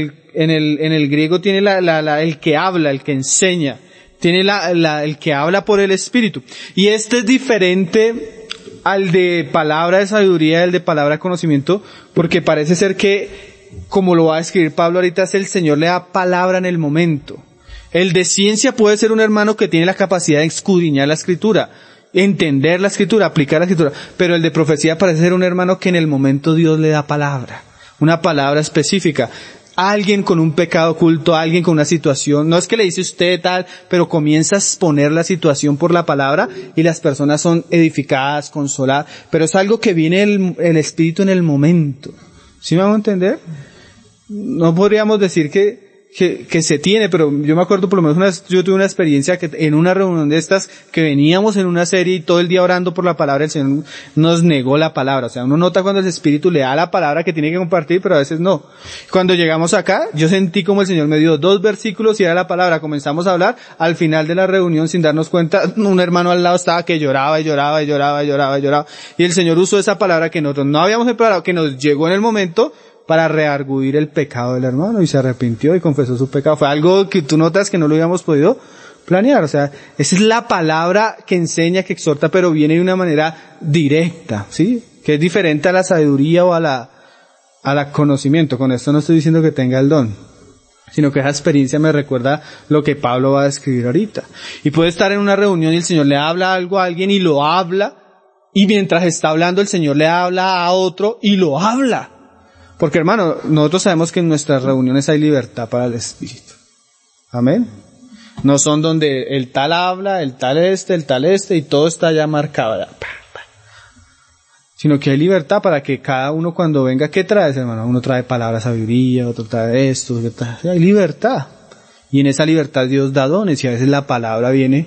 el griego tiene el que habla, el que enseña, tiene el que habla por el Espíritu. Y este es diferente al de palabra de sabiduría, el de palabra de conocimiento, porque parece ser que, como lo va a escribir Pablo ahorita, es el Señor le da palabra en el momento. El de ciencia puede ser un hermano que tiene la capacidad de escudriñar la Escritura, entender la Escritura, aplicar la Escritura, pero el de profecía parece ser un hermano que en el momento Dios le da palabra, una palabra específica. Alguien con un pecado oculto, alguien con una situación, no es que le dice usted tal, pero comienza a exponer la situación por la palabra y las personas son edificadas, consoladas, pero es algo que viene el Espíritu en el momento. ¿Sí me vamos a entender? No podríamos decir que se tiene, pero yo me acuerdo por lo menos yo tuve una experiencia que en una reunión de estas que veníamos en una serie y todo el día orando por la palabra, el Señor nos negó la palabra. O sea, uno nota cuando el Espíritu le da la palabra que tiene que compartir, pero a veces no. Cuando llegamos acá, yo sentí como el Señor me dio 2 versículos y era la palabra. Comenzamos a hablar, al final de la reunión, sin darnos cuenta, un hermano al lado estaba que lloraba y lloraba y lloraba y lloraba y lloraba. Y el Señor usó esa palabra que nosotros no habíamos preparado, que nos llegó en el momento, para reargudir el pecado del hermano, y se arrepintió y confesó su pecado. Fue algo que tú notas que no lo habíamos podido planear. O sea, esa es la palabra que enseña, que exhorta, pero viene de una manera directa, ¿sí? Que es diferente a la sabiduría o a la conocimiento. Con esto no estoy diciendo que tenga el don, sino que esa experiencia me recuerda lo que Pablo va a describir ahorita. Y puede estar en una reunión y el Señor le habla algo a alguien y lo habla, y mientras está hablando el Señor le habla a otro y lo habla. Porque hermano, nosotros sabemos que en nuestras reuniones hay libertad para el Espíritu. Amén. No son donde el tal habla, el tal este, y todo está ya marcado. Sino que hay libertad para que cada uno cuando venga, ¿qué traes, hermano? Uno trae palabra sabiduría, otro trae esto, hay libertad. Y en esa libertad Dios da dones, y a veces la palabra viene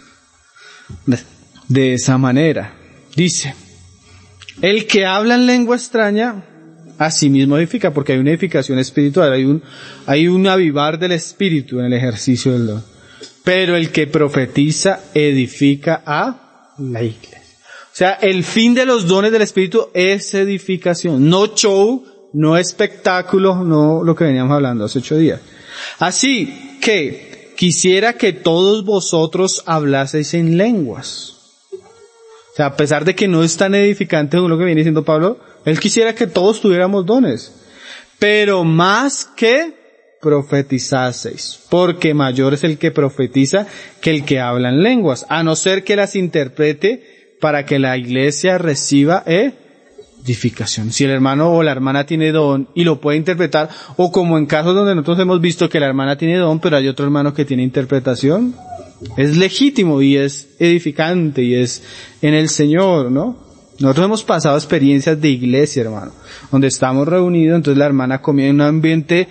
de esa manera. Dice, el que habla en lengua extraña, así mismo edifica, porque hay una edificación espiritual, hay un avivar del espíritu en el ejercicio del don. Pero el que profetiza edifica a la iglesia. O sea, el fin de los dones del espíritu es edificación, no show, no espectáculo, no lo que veníamos hablando hace 8 días. Así que quisiera que todos vosotros hablaseis en lenguas. O sea, a pesar de que no es tan edificante como lo que viene diciendo Pablo, él quisiera que todos tuviéramos dones, pero más que profetizaseis, porque mayor es el que profetiza que el que habla en lenguas, a no ser que las interprete para que la iglesia reciba edificación. Si el hermano o la hermana tiene don y lo puede interpretar, o como en casos donde nosotros hemos visto que la hermana tiene don, pero hay otro hermano que tiene interpretación, es legítimo y es edificante y es en el Señor, ¿no? Nosotros hemos pasado experiencias de iglesia, hermano, donde estamos reunidos, entonces la hermana comienza en un ambiente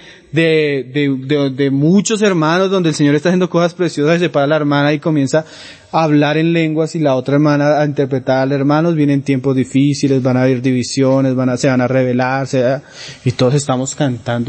de muchos hermanos, donde el Señor está haciendo cosas preciosas, y se para la hermana y comienza a hablar en lenguas, y la otra hermana a interpretar al hermano. Vienen tiempos difíciles, van a haber divisiones, se van a rebelar, y todos estamos cantando,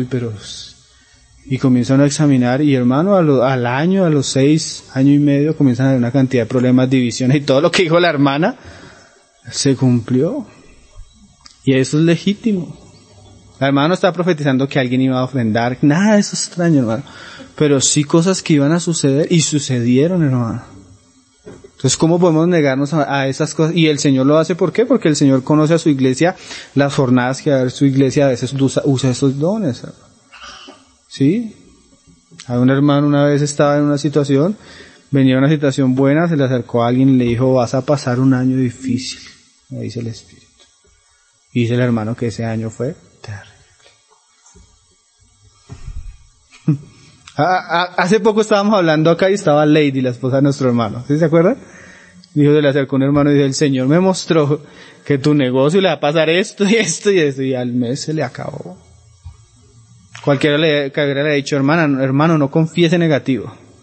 y comienzan a examinar, y hermano, al año, a los 6 años y medio, comienzan a haber una cantidad de problemas, divisiones, y todo lo que dijo la hermana se cumplió. Y eso es legítimo. La hermana no está profetizando que alguien iba a ofrendar, nada de eso es extraño, hermano. Pero sí cosas que iban a suceder, y sucedieron, hermano. Entonces, ¿cómo podemos negarnos a esas cosas? Y el Señor lo hace, ¿por qué? Porque el Señor conoce a su iglesia, las jornadas que va a haber su iglesia, a veces usa esos dones, hermano. ¿Sí? A un hermano una vez estaba en una situación, venía una situación buena, se le acercó a alguien y le dijo, vas a pasar un año difícil, me dice el Espíritu. Y dice el hermano que ese año fue terrible. Hace poco estábamos hablando acá y estaba Lady, la esposa de nuestro hermano, ¿sí se acuerdan? Dijo, se le acercó un hermano y dijo, el Señor me mostró que tu negocio le va a pasar esto y esto y esto, y al mes se le acabó. Cualquiera le ha dicho, hermano, no confiese negativo.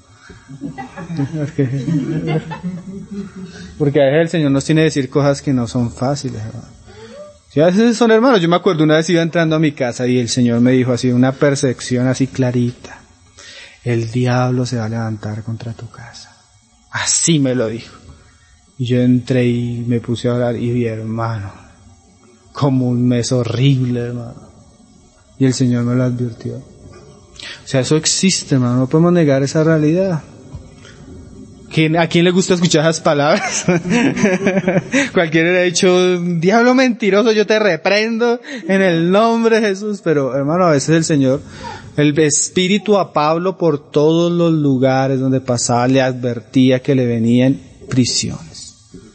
Porque a veces el Señor nos tiene que decir cosas que no son fáciles, hermano. Sí, a veces son hermanos. Yo me acuerdo una vez iba entrando a mi casa y el Señor me dijo así, una percepción así clarita. El diablo se va a levantar contra tu casa. Así me lo dijo. Y yo entré y me puse a orar y vi, hermano, como un mes horrible, hermano. Y el Señor me lo advirtió. O sea, eso existe, hermano. No podemos negar esa realidad. ¿A quién le gusta escuchar esas palabras? Cualquiera le ha dicho, diablo mentiroso, yo te reprendo en el nombre de Jesús. Pero, hermano, a veces el Señor, el Espíritu a Pablo por todos los lugares donde pasaba le advertía que le venían prisiones.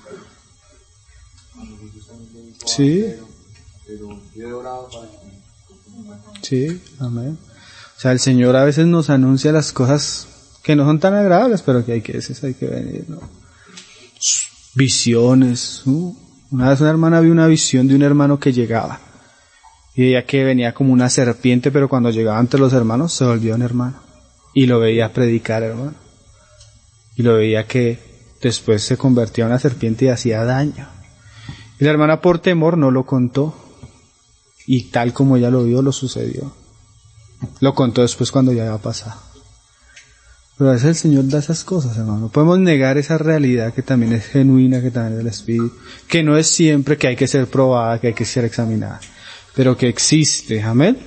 Sí. Sí, amén. O sea, el Señor a veces nos anuncia las cosas que no son tan agradables, pero que hay que venir, ¿no? Visiones. Una vez una hermana vio una visión de un hermano que llegaba. Y ella que venía como una serpiente, pero cuando llegaba ante los hermanos se volvió un hermano. Y lo veía predicar, hermano. Y lo veía que después se convertía en una serpiente y hacía daño. Y la hermana por temor no lo contó. Y tal como ella lo vio, lo sucedió. Lo contó después cuando ya había pasado. Pero a veces el Señor da esas cosas, hermano. No podemos negar esa realidad que también es genuina, que también es del Espíritu. Que no es siempre que hay que ser probada, que hay que ser examinada. Pero que existe, amén.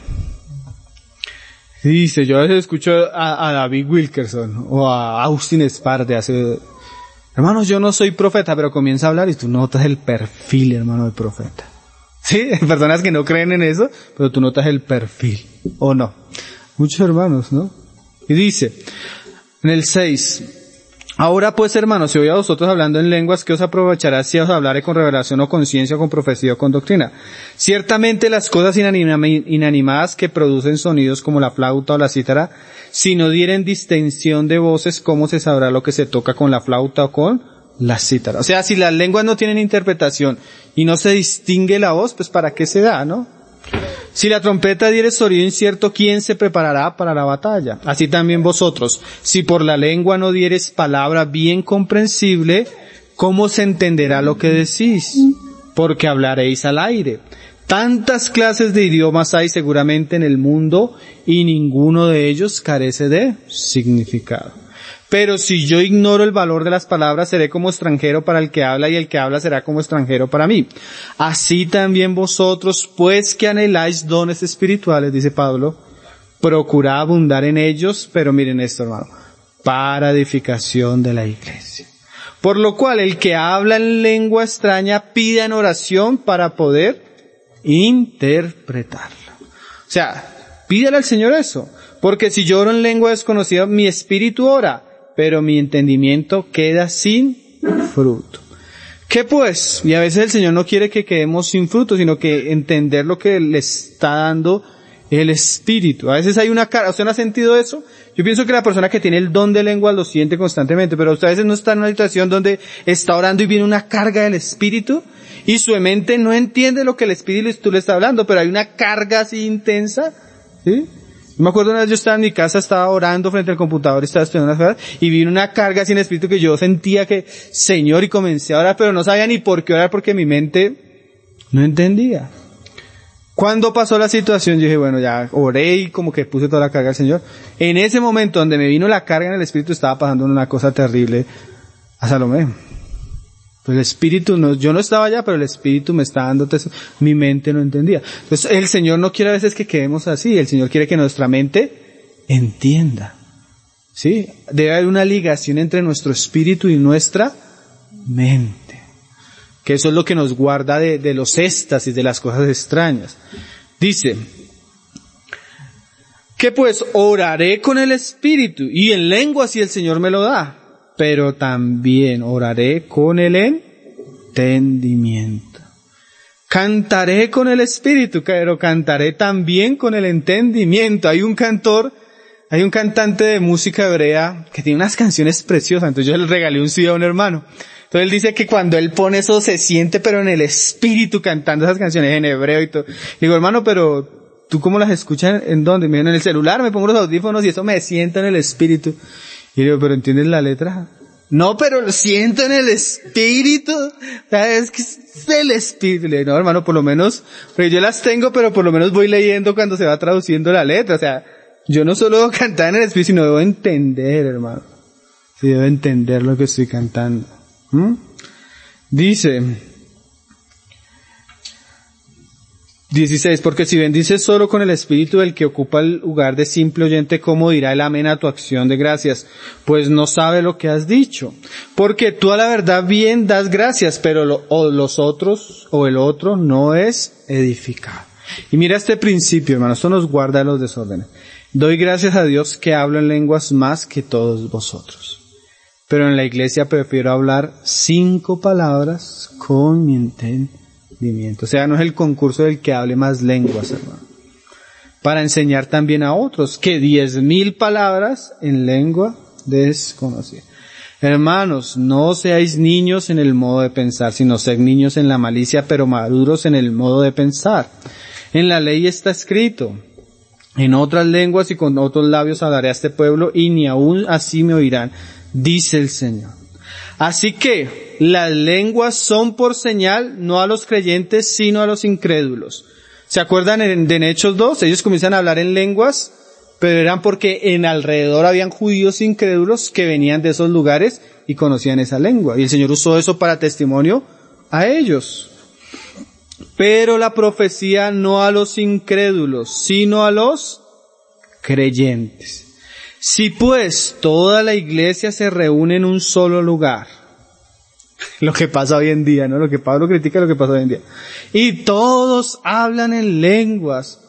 Dice, yo a veces escucho a David Wilkerson o a Austin Sparte hace, hermanos, yo no soy profeta, pero comienza a hablar y tú notas el perfil, hermano, del profeta. Sí, hay personas que no creen en eso, pero tú notas el perfil, ¿o no? Muchos hermanos, ¿no? Y dice, en el 6, ahora pues, hermanos, si oí a vosotros hablando en lenguas, ¿qué os aprovechará si os hablaré con revelación o con ciencia o con profecía o con doctrina? Ciertamente las cosas inanimadas que producen sonidos como la flauta o la cítara, si no dieren distinción de voces, ¿cómo se sabrá lo que se toca con la flauta o con la cítara? O sea, si las lenguas no tienen interpretación y no se distingue la voz, pues ¿para qué se da, no? Si la trompeta diere sonido incierto, ¿quién se preparará para la batalla? Así también vosotros, si por la lengua no dieres palabra bien comprensible, ¿cómo se entenderá lo que decís? Porque hablaréis al aire. Tantas clases de idiomas hay seguramente en el mundo y ninguno de ellos carece de significado. Pero si yo ignoro el valor de las palabras, seré como extranjero para el que habla y el que habla será como extranjero para mí. Así también vosotros, pues que anheláis dones espirituales, dice Pablo, procurad abundar en ellos, pero miren esto, hermano, para edificación de la iglesia. Por lo cual el que habla en lengua extraña pida en oración para poder interpretarla. O sea, pídale al Señor eso, porque si yo oro en lengua desconocida, mi espíritu ora, pero mi entendimiento queda sin fruto. ¿Qué pues? Y a veces el Señor no quiere que quedemos sin fruto, sino que entender lo que le está dando el Espíritu. A veces hay una carga. ¿Usted no ha sentido eso? Yo pienso que la persona que tiene el don de lengua lo siente constantemente, pero usted a veces no está en una situación donde está orando y viene una carga del Espíritu y su mente no entiende lo que el Espíritu le está hablando, pero hay una carga así intensa, ¿sí? Me acuerdo una vez yo estaba en mi casa, estaba orando frente al computador, estaba estudiando unas cosas, y vi una carga sin espíritu que yo sentía que, Señor, y comencé a orar, pero no sabía ni por qué orar porque mi mente no entendía. Cuando pasó la situación, yo dije, bueno, ya oré y como que puse toda la carga al Señor. En ese momento donde me vino la carga en el espíritu, estaba pasando una cosa terrible a Salomé. Pues el espíritu, yo no estaba allá, pero el espíritu me está dando mi mente no entendía. Entonces el Señor no quiere a veces que quedemos así, el Señor quiere que nuestra mente entienda. ¿Sí? Debe haber una ligación entre nuestro espíritu y nuestra mente. Que eso es lo que nos guarda de los éxtasis, de las cosas extrañas. Dice, que pues oraré con el espíritu y en lengua si el Señor me lo da. Pero también oraré con el entendimiento. Cantaré con el espíritu, pero cantaré también con el entendimiento. Hay un cantante de música hebrea que tiene unas canciones preciosas, entonces yo le regalé un CD a un hermano. Entonces él dice que cuando él pone eso se siente pero en el espíritu cantando esas canciones en hebreo y todo. Le digo, hermano, pero ¿tú cómo las escuchas? ¿En dónde? Me dijo, en el celular, me pongo los audífonos y eso me siento en el espíritu. Y digo, ¿pero entiendes la letra? No, pero lo siento en el espíritu. Es que es el espíritu. Le digo, no, hermano, por lo menos, porque yo las tengo, pero por lo menos voy leyendo cuando se va traduciendo la letra. O sea, yo no solo debo cantar en el espíritu, sino debo entender, hermano. Sí, debo entender lo que estoy cantando. Dice 16, porque si bendices solo con el espíritu del que ocupa el lugar de simple oyente, ¿cómo dirá el amén a tu acción de gracias? Pues no sabe lo que has dicho. Porque tú a la verdad bien das gracias, pero el otro no es edificado. Y mira este principio, hermano, esto nos guarda de los desórdenes. Doy gracias a Dios que hablo en lenguas más que todos vosotros. Pero en la iglesia prefiero hablar 5 palabras con mi entendimiento. O sea, no es el concurso del que hable más lenguas, hermano. Para enseñar también a otros que 10,000 palabras en lengua desconocida. Hermanos, no seáis niños en el modo de pensar, sino sed niños en la malicia, pero maduros en el modo de pensar. En la ley está escrito, en otras lenguas y con otros labios hablaré a este pueblo, y ni aún así me oirán, dice el Señor. Así que las lenguas son por señal, no a los creyentes, sino a los incrédulos. ¿Se acuerdan en Hechos 2? Ellos comienzan a hablar en lenguas, pero eran porque en alrededor habían judíos incrédulos que venían de esos lugares y conocían esa lengua. Y el Señor usó eso para testimonio a ellos. Pero la profecía no a los incrédulos, sino a los creyentes. Si pues toda la iglesia se reúne en un solo lugar, lo que pasa hoy en día, ¿no? Lo que Pablo critica, lo que pasa hoy en día. Y todos hablan en lenguas.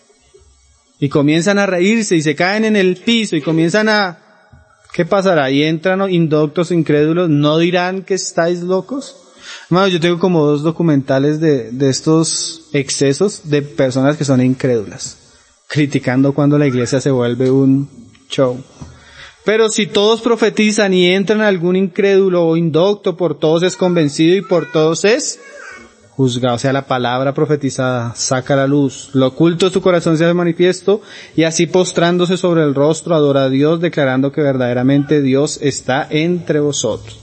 Y comienzan a reírse y se caen en el piso y comienzan a... ¿Qué pasará? Y entran indoctos, incrédulos, ¿no dirán que estáis locos? Hermano, yo tengo como 2 documentales de estos excesos de personas que son incrédulas, criticando cuando la iglesia se vuelve un show. Pero si todos profetizan y entran algún incrédulo o indocto, por todos es convencido y por todos es juzgado. O sea, la palabra profetizada saca a la luz. Lo oculto de su corazón se hace manifiesto, y así postrándose sobre el rostro adora a Dios, declarando que verdaderamente Dios está entre vosotros.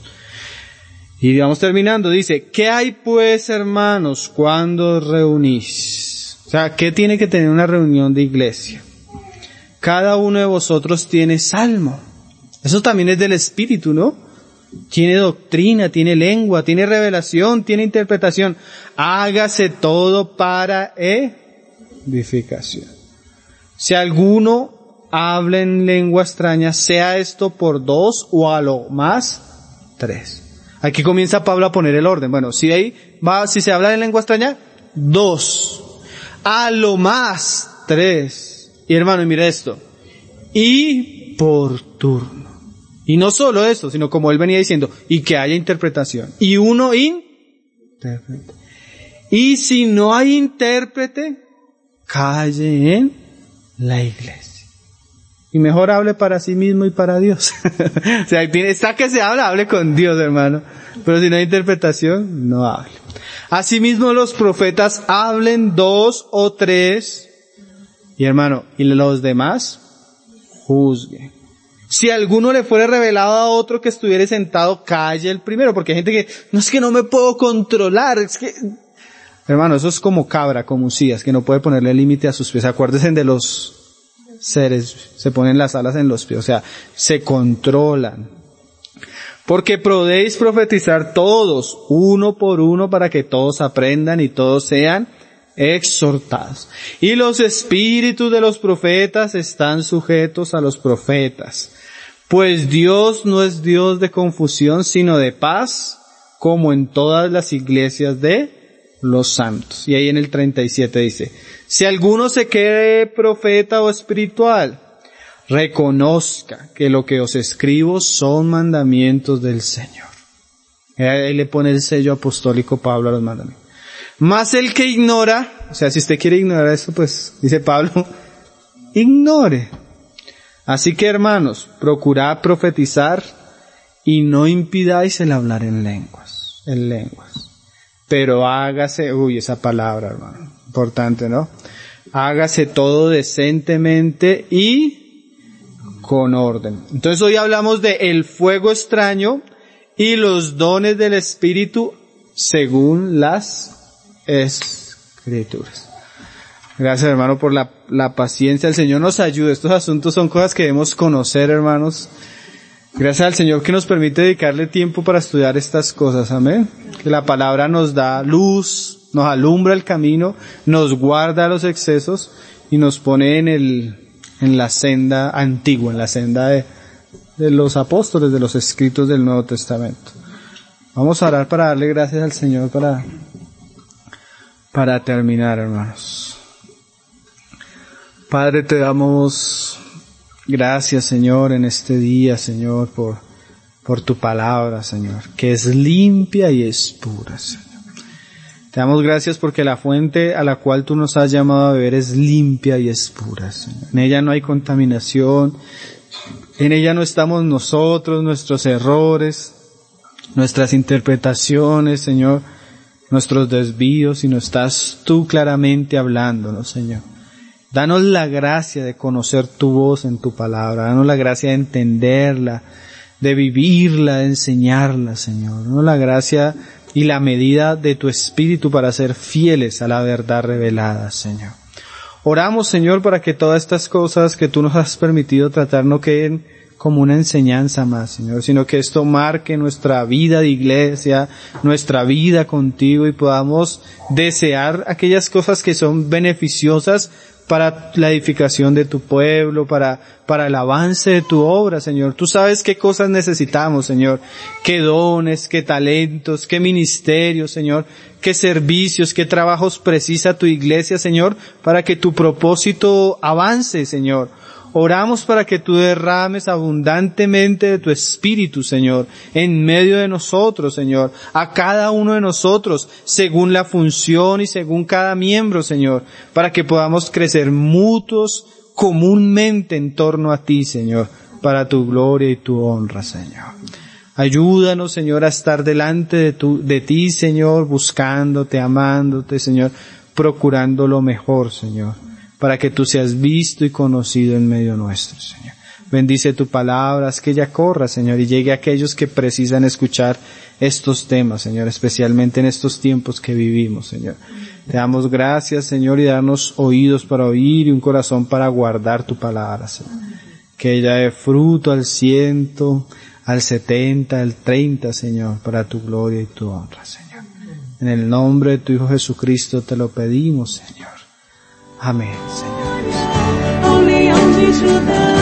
Y vamos terminando, dice, ¿qué hay pues, hermanos, cuando os reunís? O sea, ¿qué tiene que tener una reunión de iglesia? Cada uno de vosotros tiene salmo. Eso también es del Espíritu, ¿no? Tiene doctrina, tiene lengua, tiene revelación, tiene interpretación. Hágase todo para edificación. Si alguno habla en lengua extraña, sea esto por 2 o a lo más 3. Aquí comienza Pablo a poner el orden. Bueno, si se habla en lengua extraña, 2. A lo más 3. Y hermano, mira esto. Y por turno. Y no solo eso, sino como él venía diciendo, y que haya interpretación. Y uno intérprete. Y si no hay intérprete, calle en la iglesia. Y mejor hable para sí mismo y para Dios. O sea, está que se hable con Dios, hermano. Pero si no hay interpretación, no hable. Asimismo los profetas hablen 2 o 3. Y hermano, y los demás juzguen. Si alguno le fuere revelado a otro que estuviere sentado, calle el primero, porque hay gente que, no es que no me puedo controlar, es que... Hermano, eso es como cabra, como Usías, que no puede ponerle límite a sus pies. Acuérdense de los seres, se ponen las alas en los pies, o sea, se controlan. Porque podéis profetizar todos, uno por uno, para que todos aprendan y todos sean exhortados. Y los espíritus de los profetas están sujetos a los profetas. Pues Dios no es Dios de confusión, sino de paz, como en todas las iglesias de los santos. Y ahí en el 37 dice, si alguno se cree profeta o espiritual, reconozca que lo que os escribo son mandamientos del Señor. Ahí le pone el sello apostólico Pablo a los mandamientos. Mas el que ignora, o sea, si usted quiere ignorar esto, pues, dice Pablo, ignore. Así que, hermanos, procurad profetizar y no impidáis el hablar en lenguas. Pero hágase, esa palabra, hermano, importante, ¿no? Hágase todo decentemente y con orden. Entonces hoy hablamos de el fuego extraño y los dones del Espíritu según las Escrituras. Gracias, hermano, por la paciencia. El Señor nos ayude. Estos asuntos son cosas que debemos conocer, hermanos. Gracias al Señor que nos permite dedicarle tiempo para estudiar estas cosas. Amén. Que la palabra nos da luz, nos alumbra el camino, nos guarda los excesos y nos pone en la senda antigua, en la senda de los apóstoles, de los escritos del Nuevo Testamento. Vamos a orar para darle gracias al Señor para terminar, hermanos. Padre, te damos gracias, Señor, en este día, Señor, por tu palabra, Señor, que es limpia y es pura, Señor. Te damos gracias porque la fuente a la cual tú nos has llamado a beber es limpia y es pura, Señor. En ella no hay contaminación, en ella no estamos nosotros, nuestros errores, nuestras interpretaciones, Señor, nuestros desvíos, sino estás tú claramente hablándonos, Señor. Danos la gracia de conocer tu voz en tu palabra, danos la gracia de entenderla, de vivirla, de enseñarla, Señor. Danos la gracia y la medida de tu Espíritu para ser fieles a la verdad revelada, Señor. Oramos, Señor, para que todas estas cosas que tú nos has permitido tratar no queden como una enseñanza más, Señor, sino que esto marque nuestra vida de iglesia, nuestra vida contigo y podamos desear aquellas cosas que son beneficiosas para la edificación de tu pueblo, para el avance de tu obra, Señor. Tú sabes qué cosas necesitamos, Señor, qué dones, qué talentos, qué ministerios, Señor, qué servicios, qué trabajos precisa tu iglesia, Señor, para que tu propósito avance, Señor. Oramos para que tú derrames abundantemente de tu Espíritu, Señor, en medio de nosotros, Señor, a cada uno de nosotros, según la función y según cada miembro, Señor, para que podamos crecer mutuos comúnmente en torno a ti, Señor, para tu gloria y tu honra, Señor. Ayúdanos, Señor, a estar delante de ti, Señor, buscándote, amándote, Señor, procurando lo mejor, Señor, para que tú seas visto y conocido en medio nuestro, Señor. Bendice tu palabra, haz que ella corra, Señor, y llegue a aquellos que precisan escuchar estos temas, Señor, especialmente en estos tiempos que vivimos, Señor. Te damos gracias, Señor, y darnos oídos para oír y un corazón para guardar tu palabra, Señor. Que ella dé fruto al 100, al 70, al 30, Señor, para tu gloria y tu honra, Señor. En el nombre de tu Hijo Jesucristo te lo pedimos, Señor. Amém, Senhor.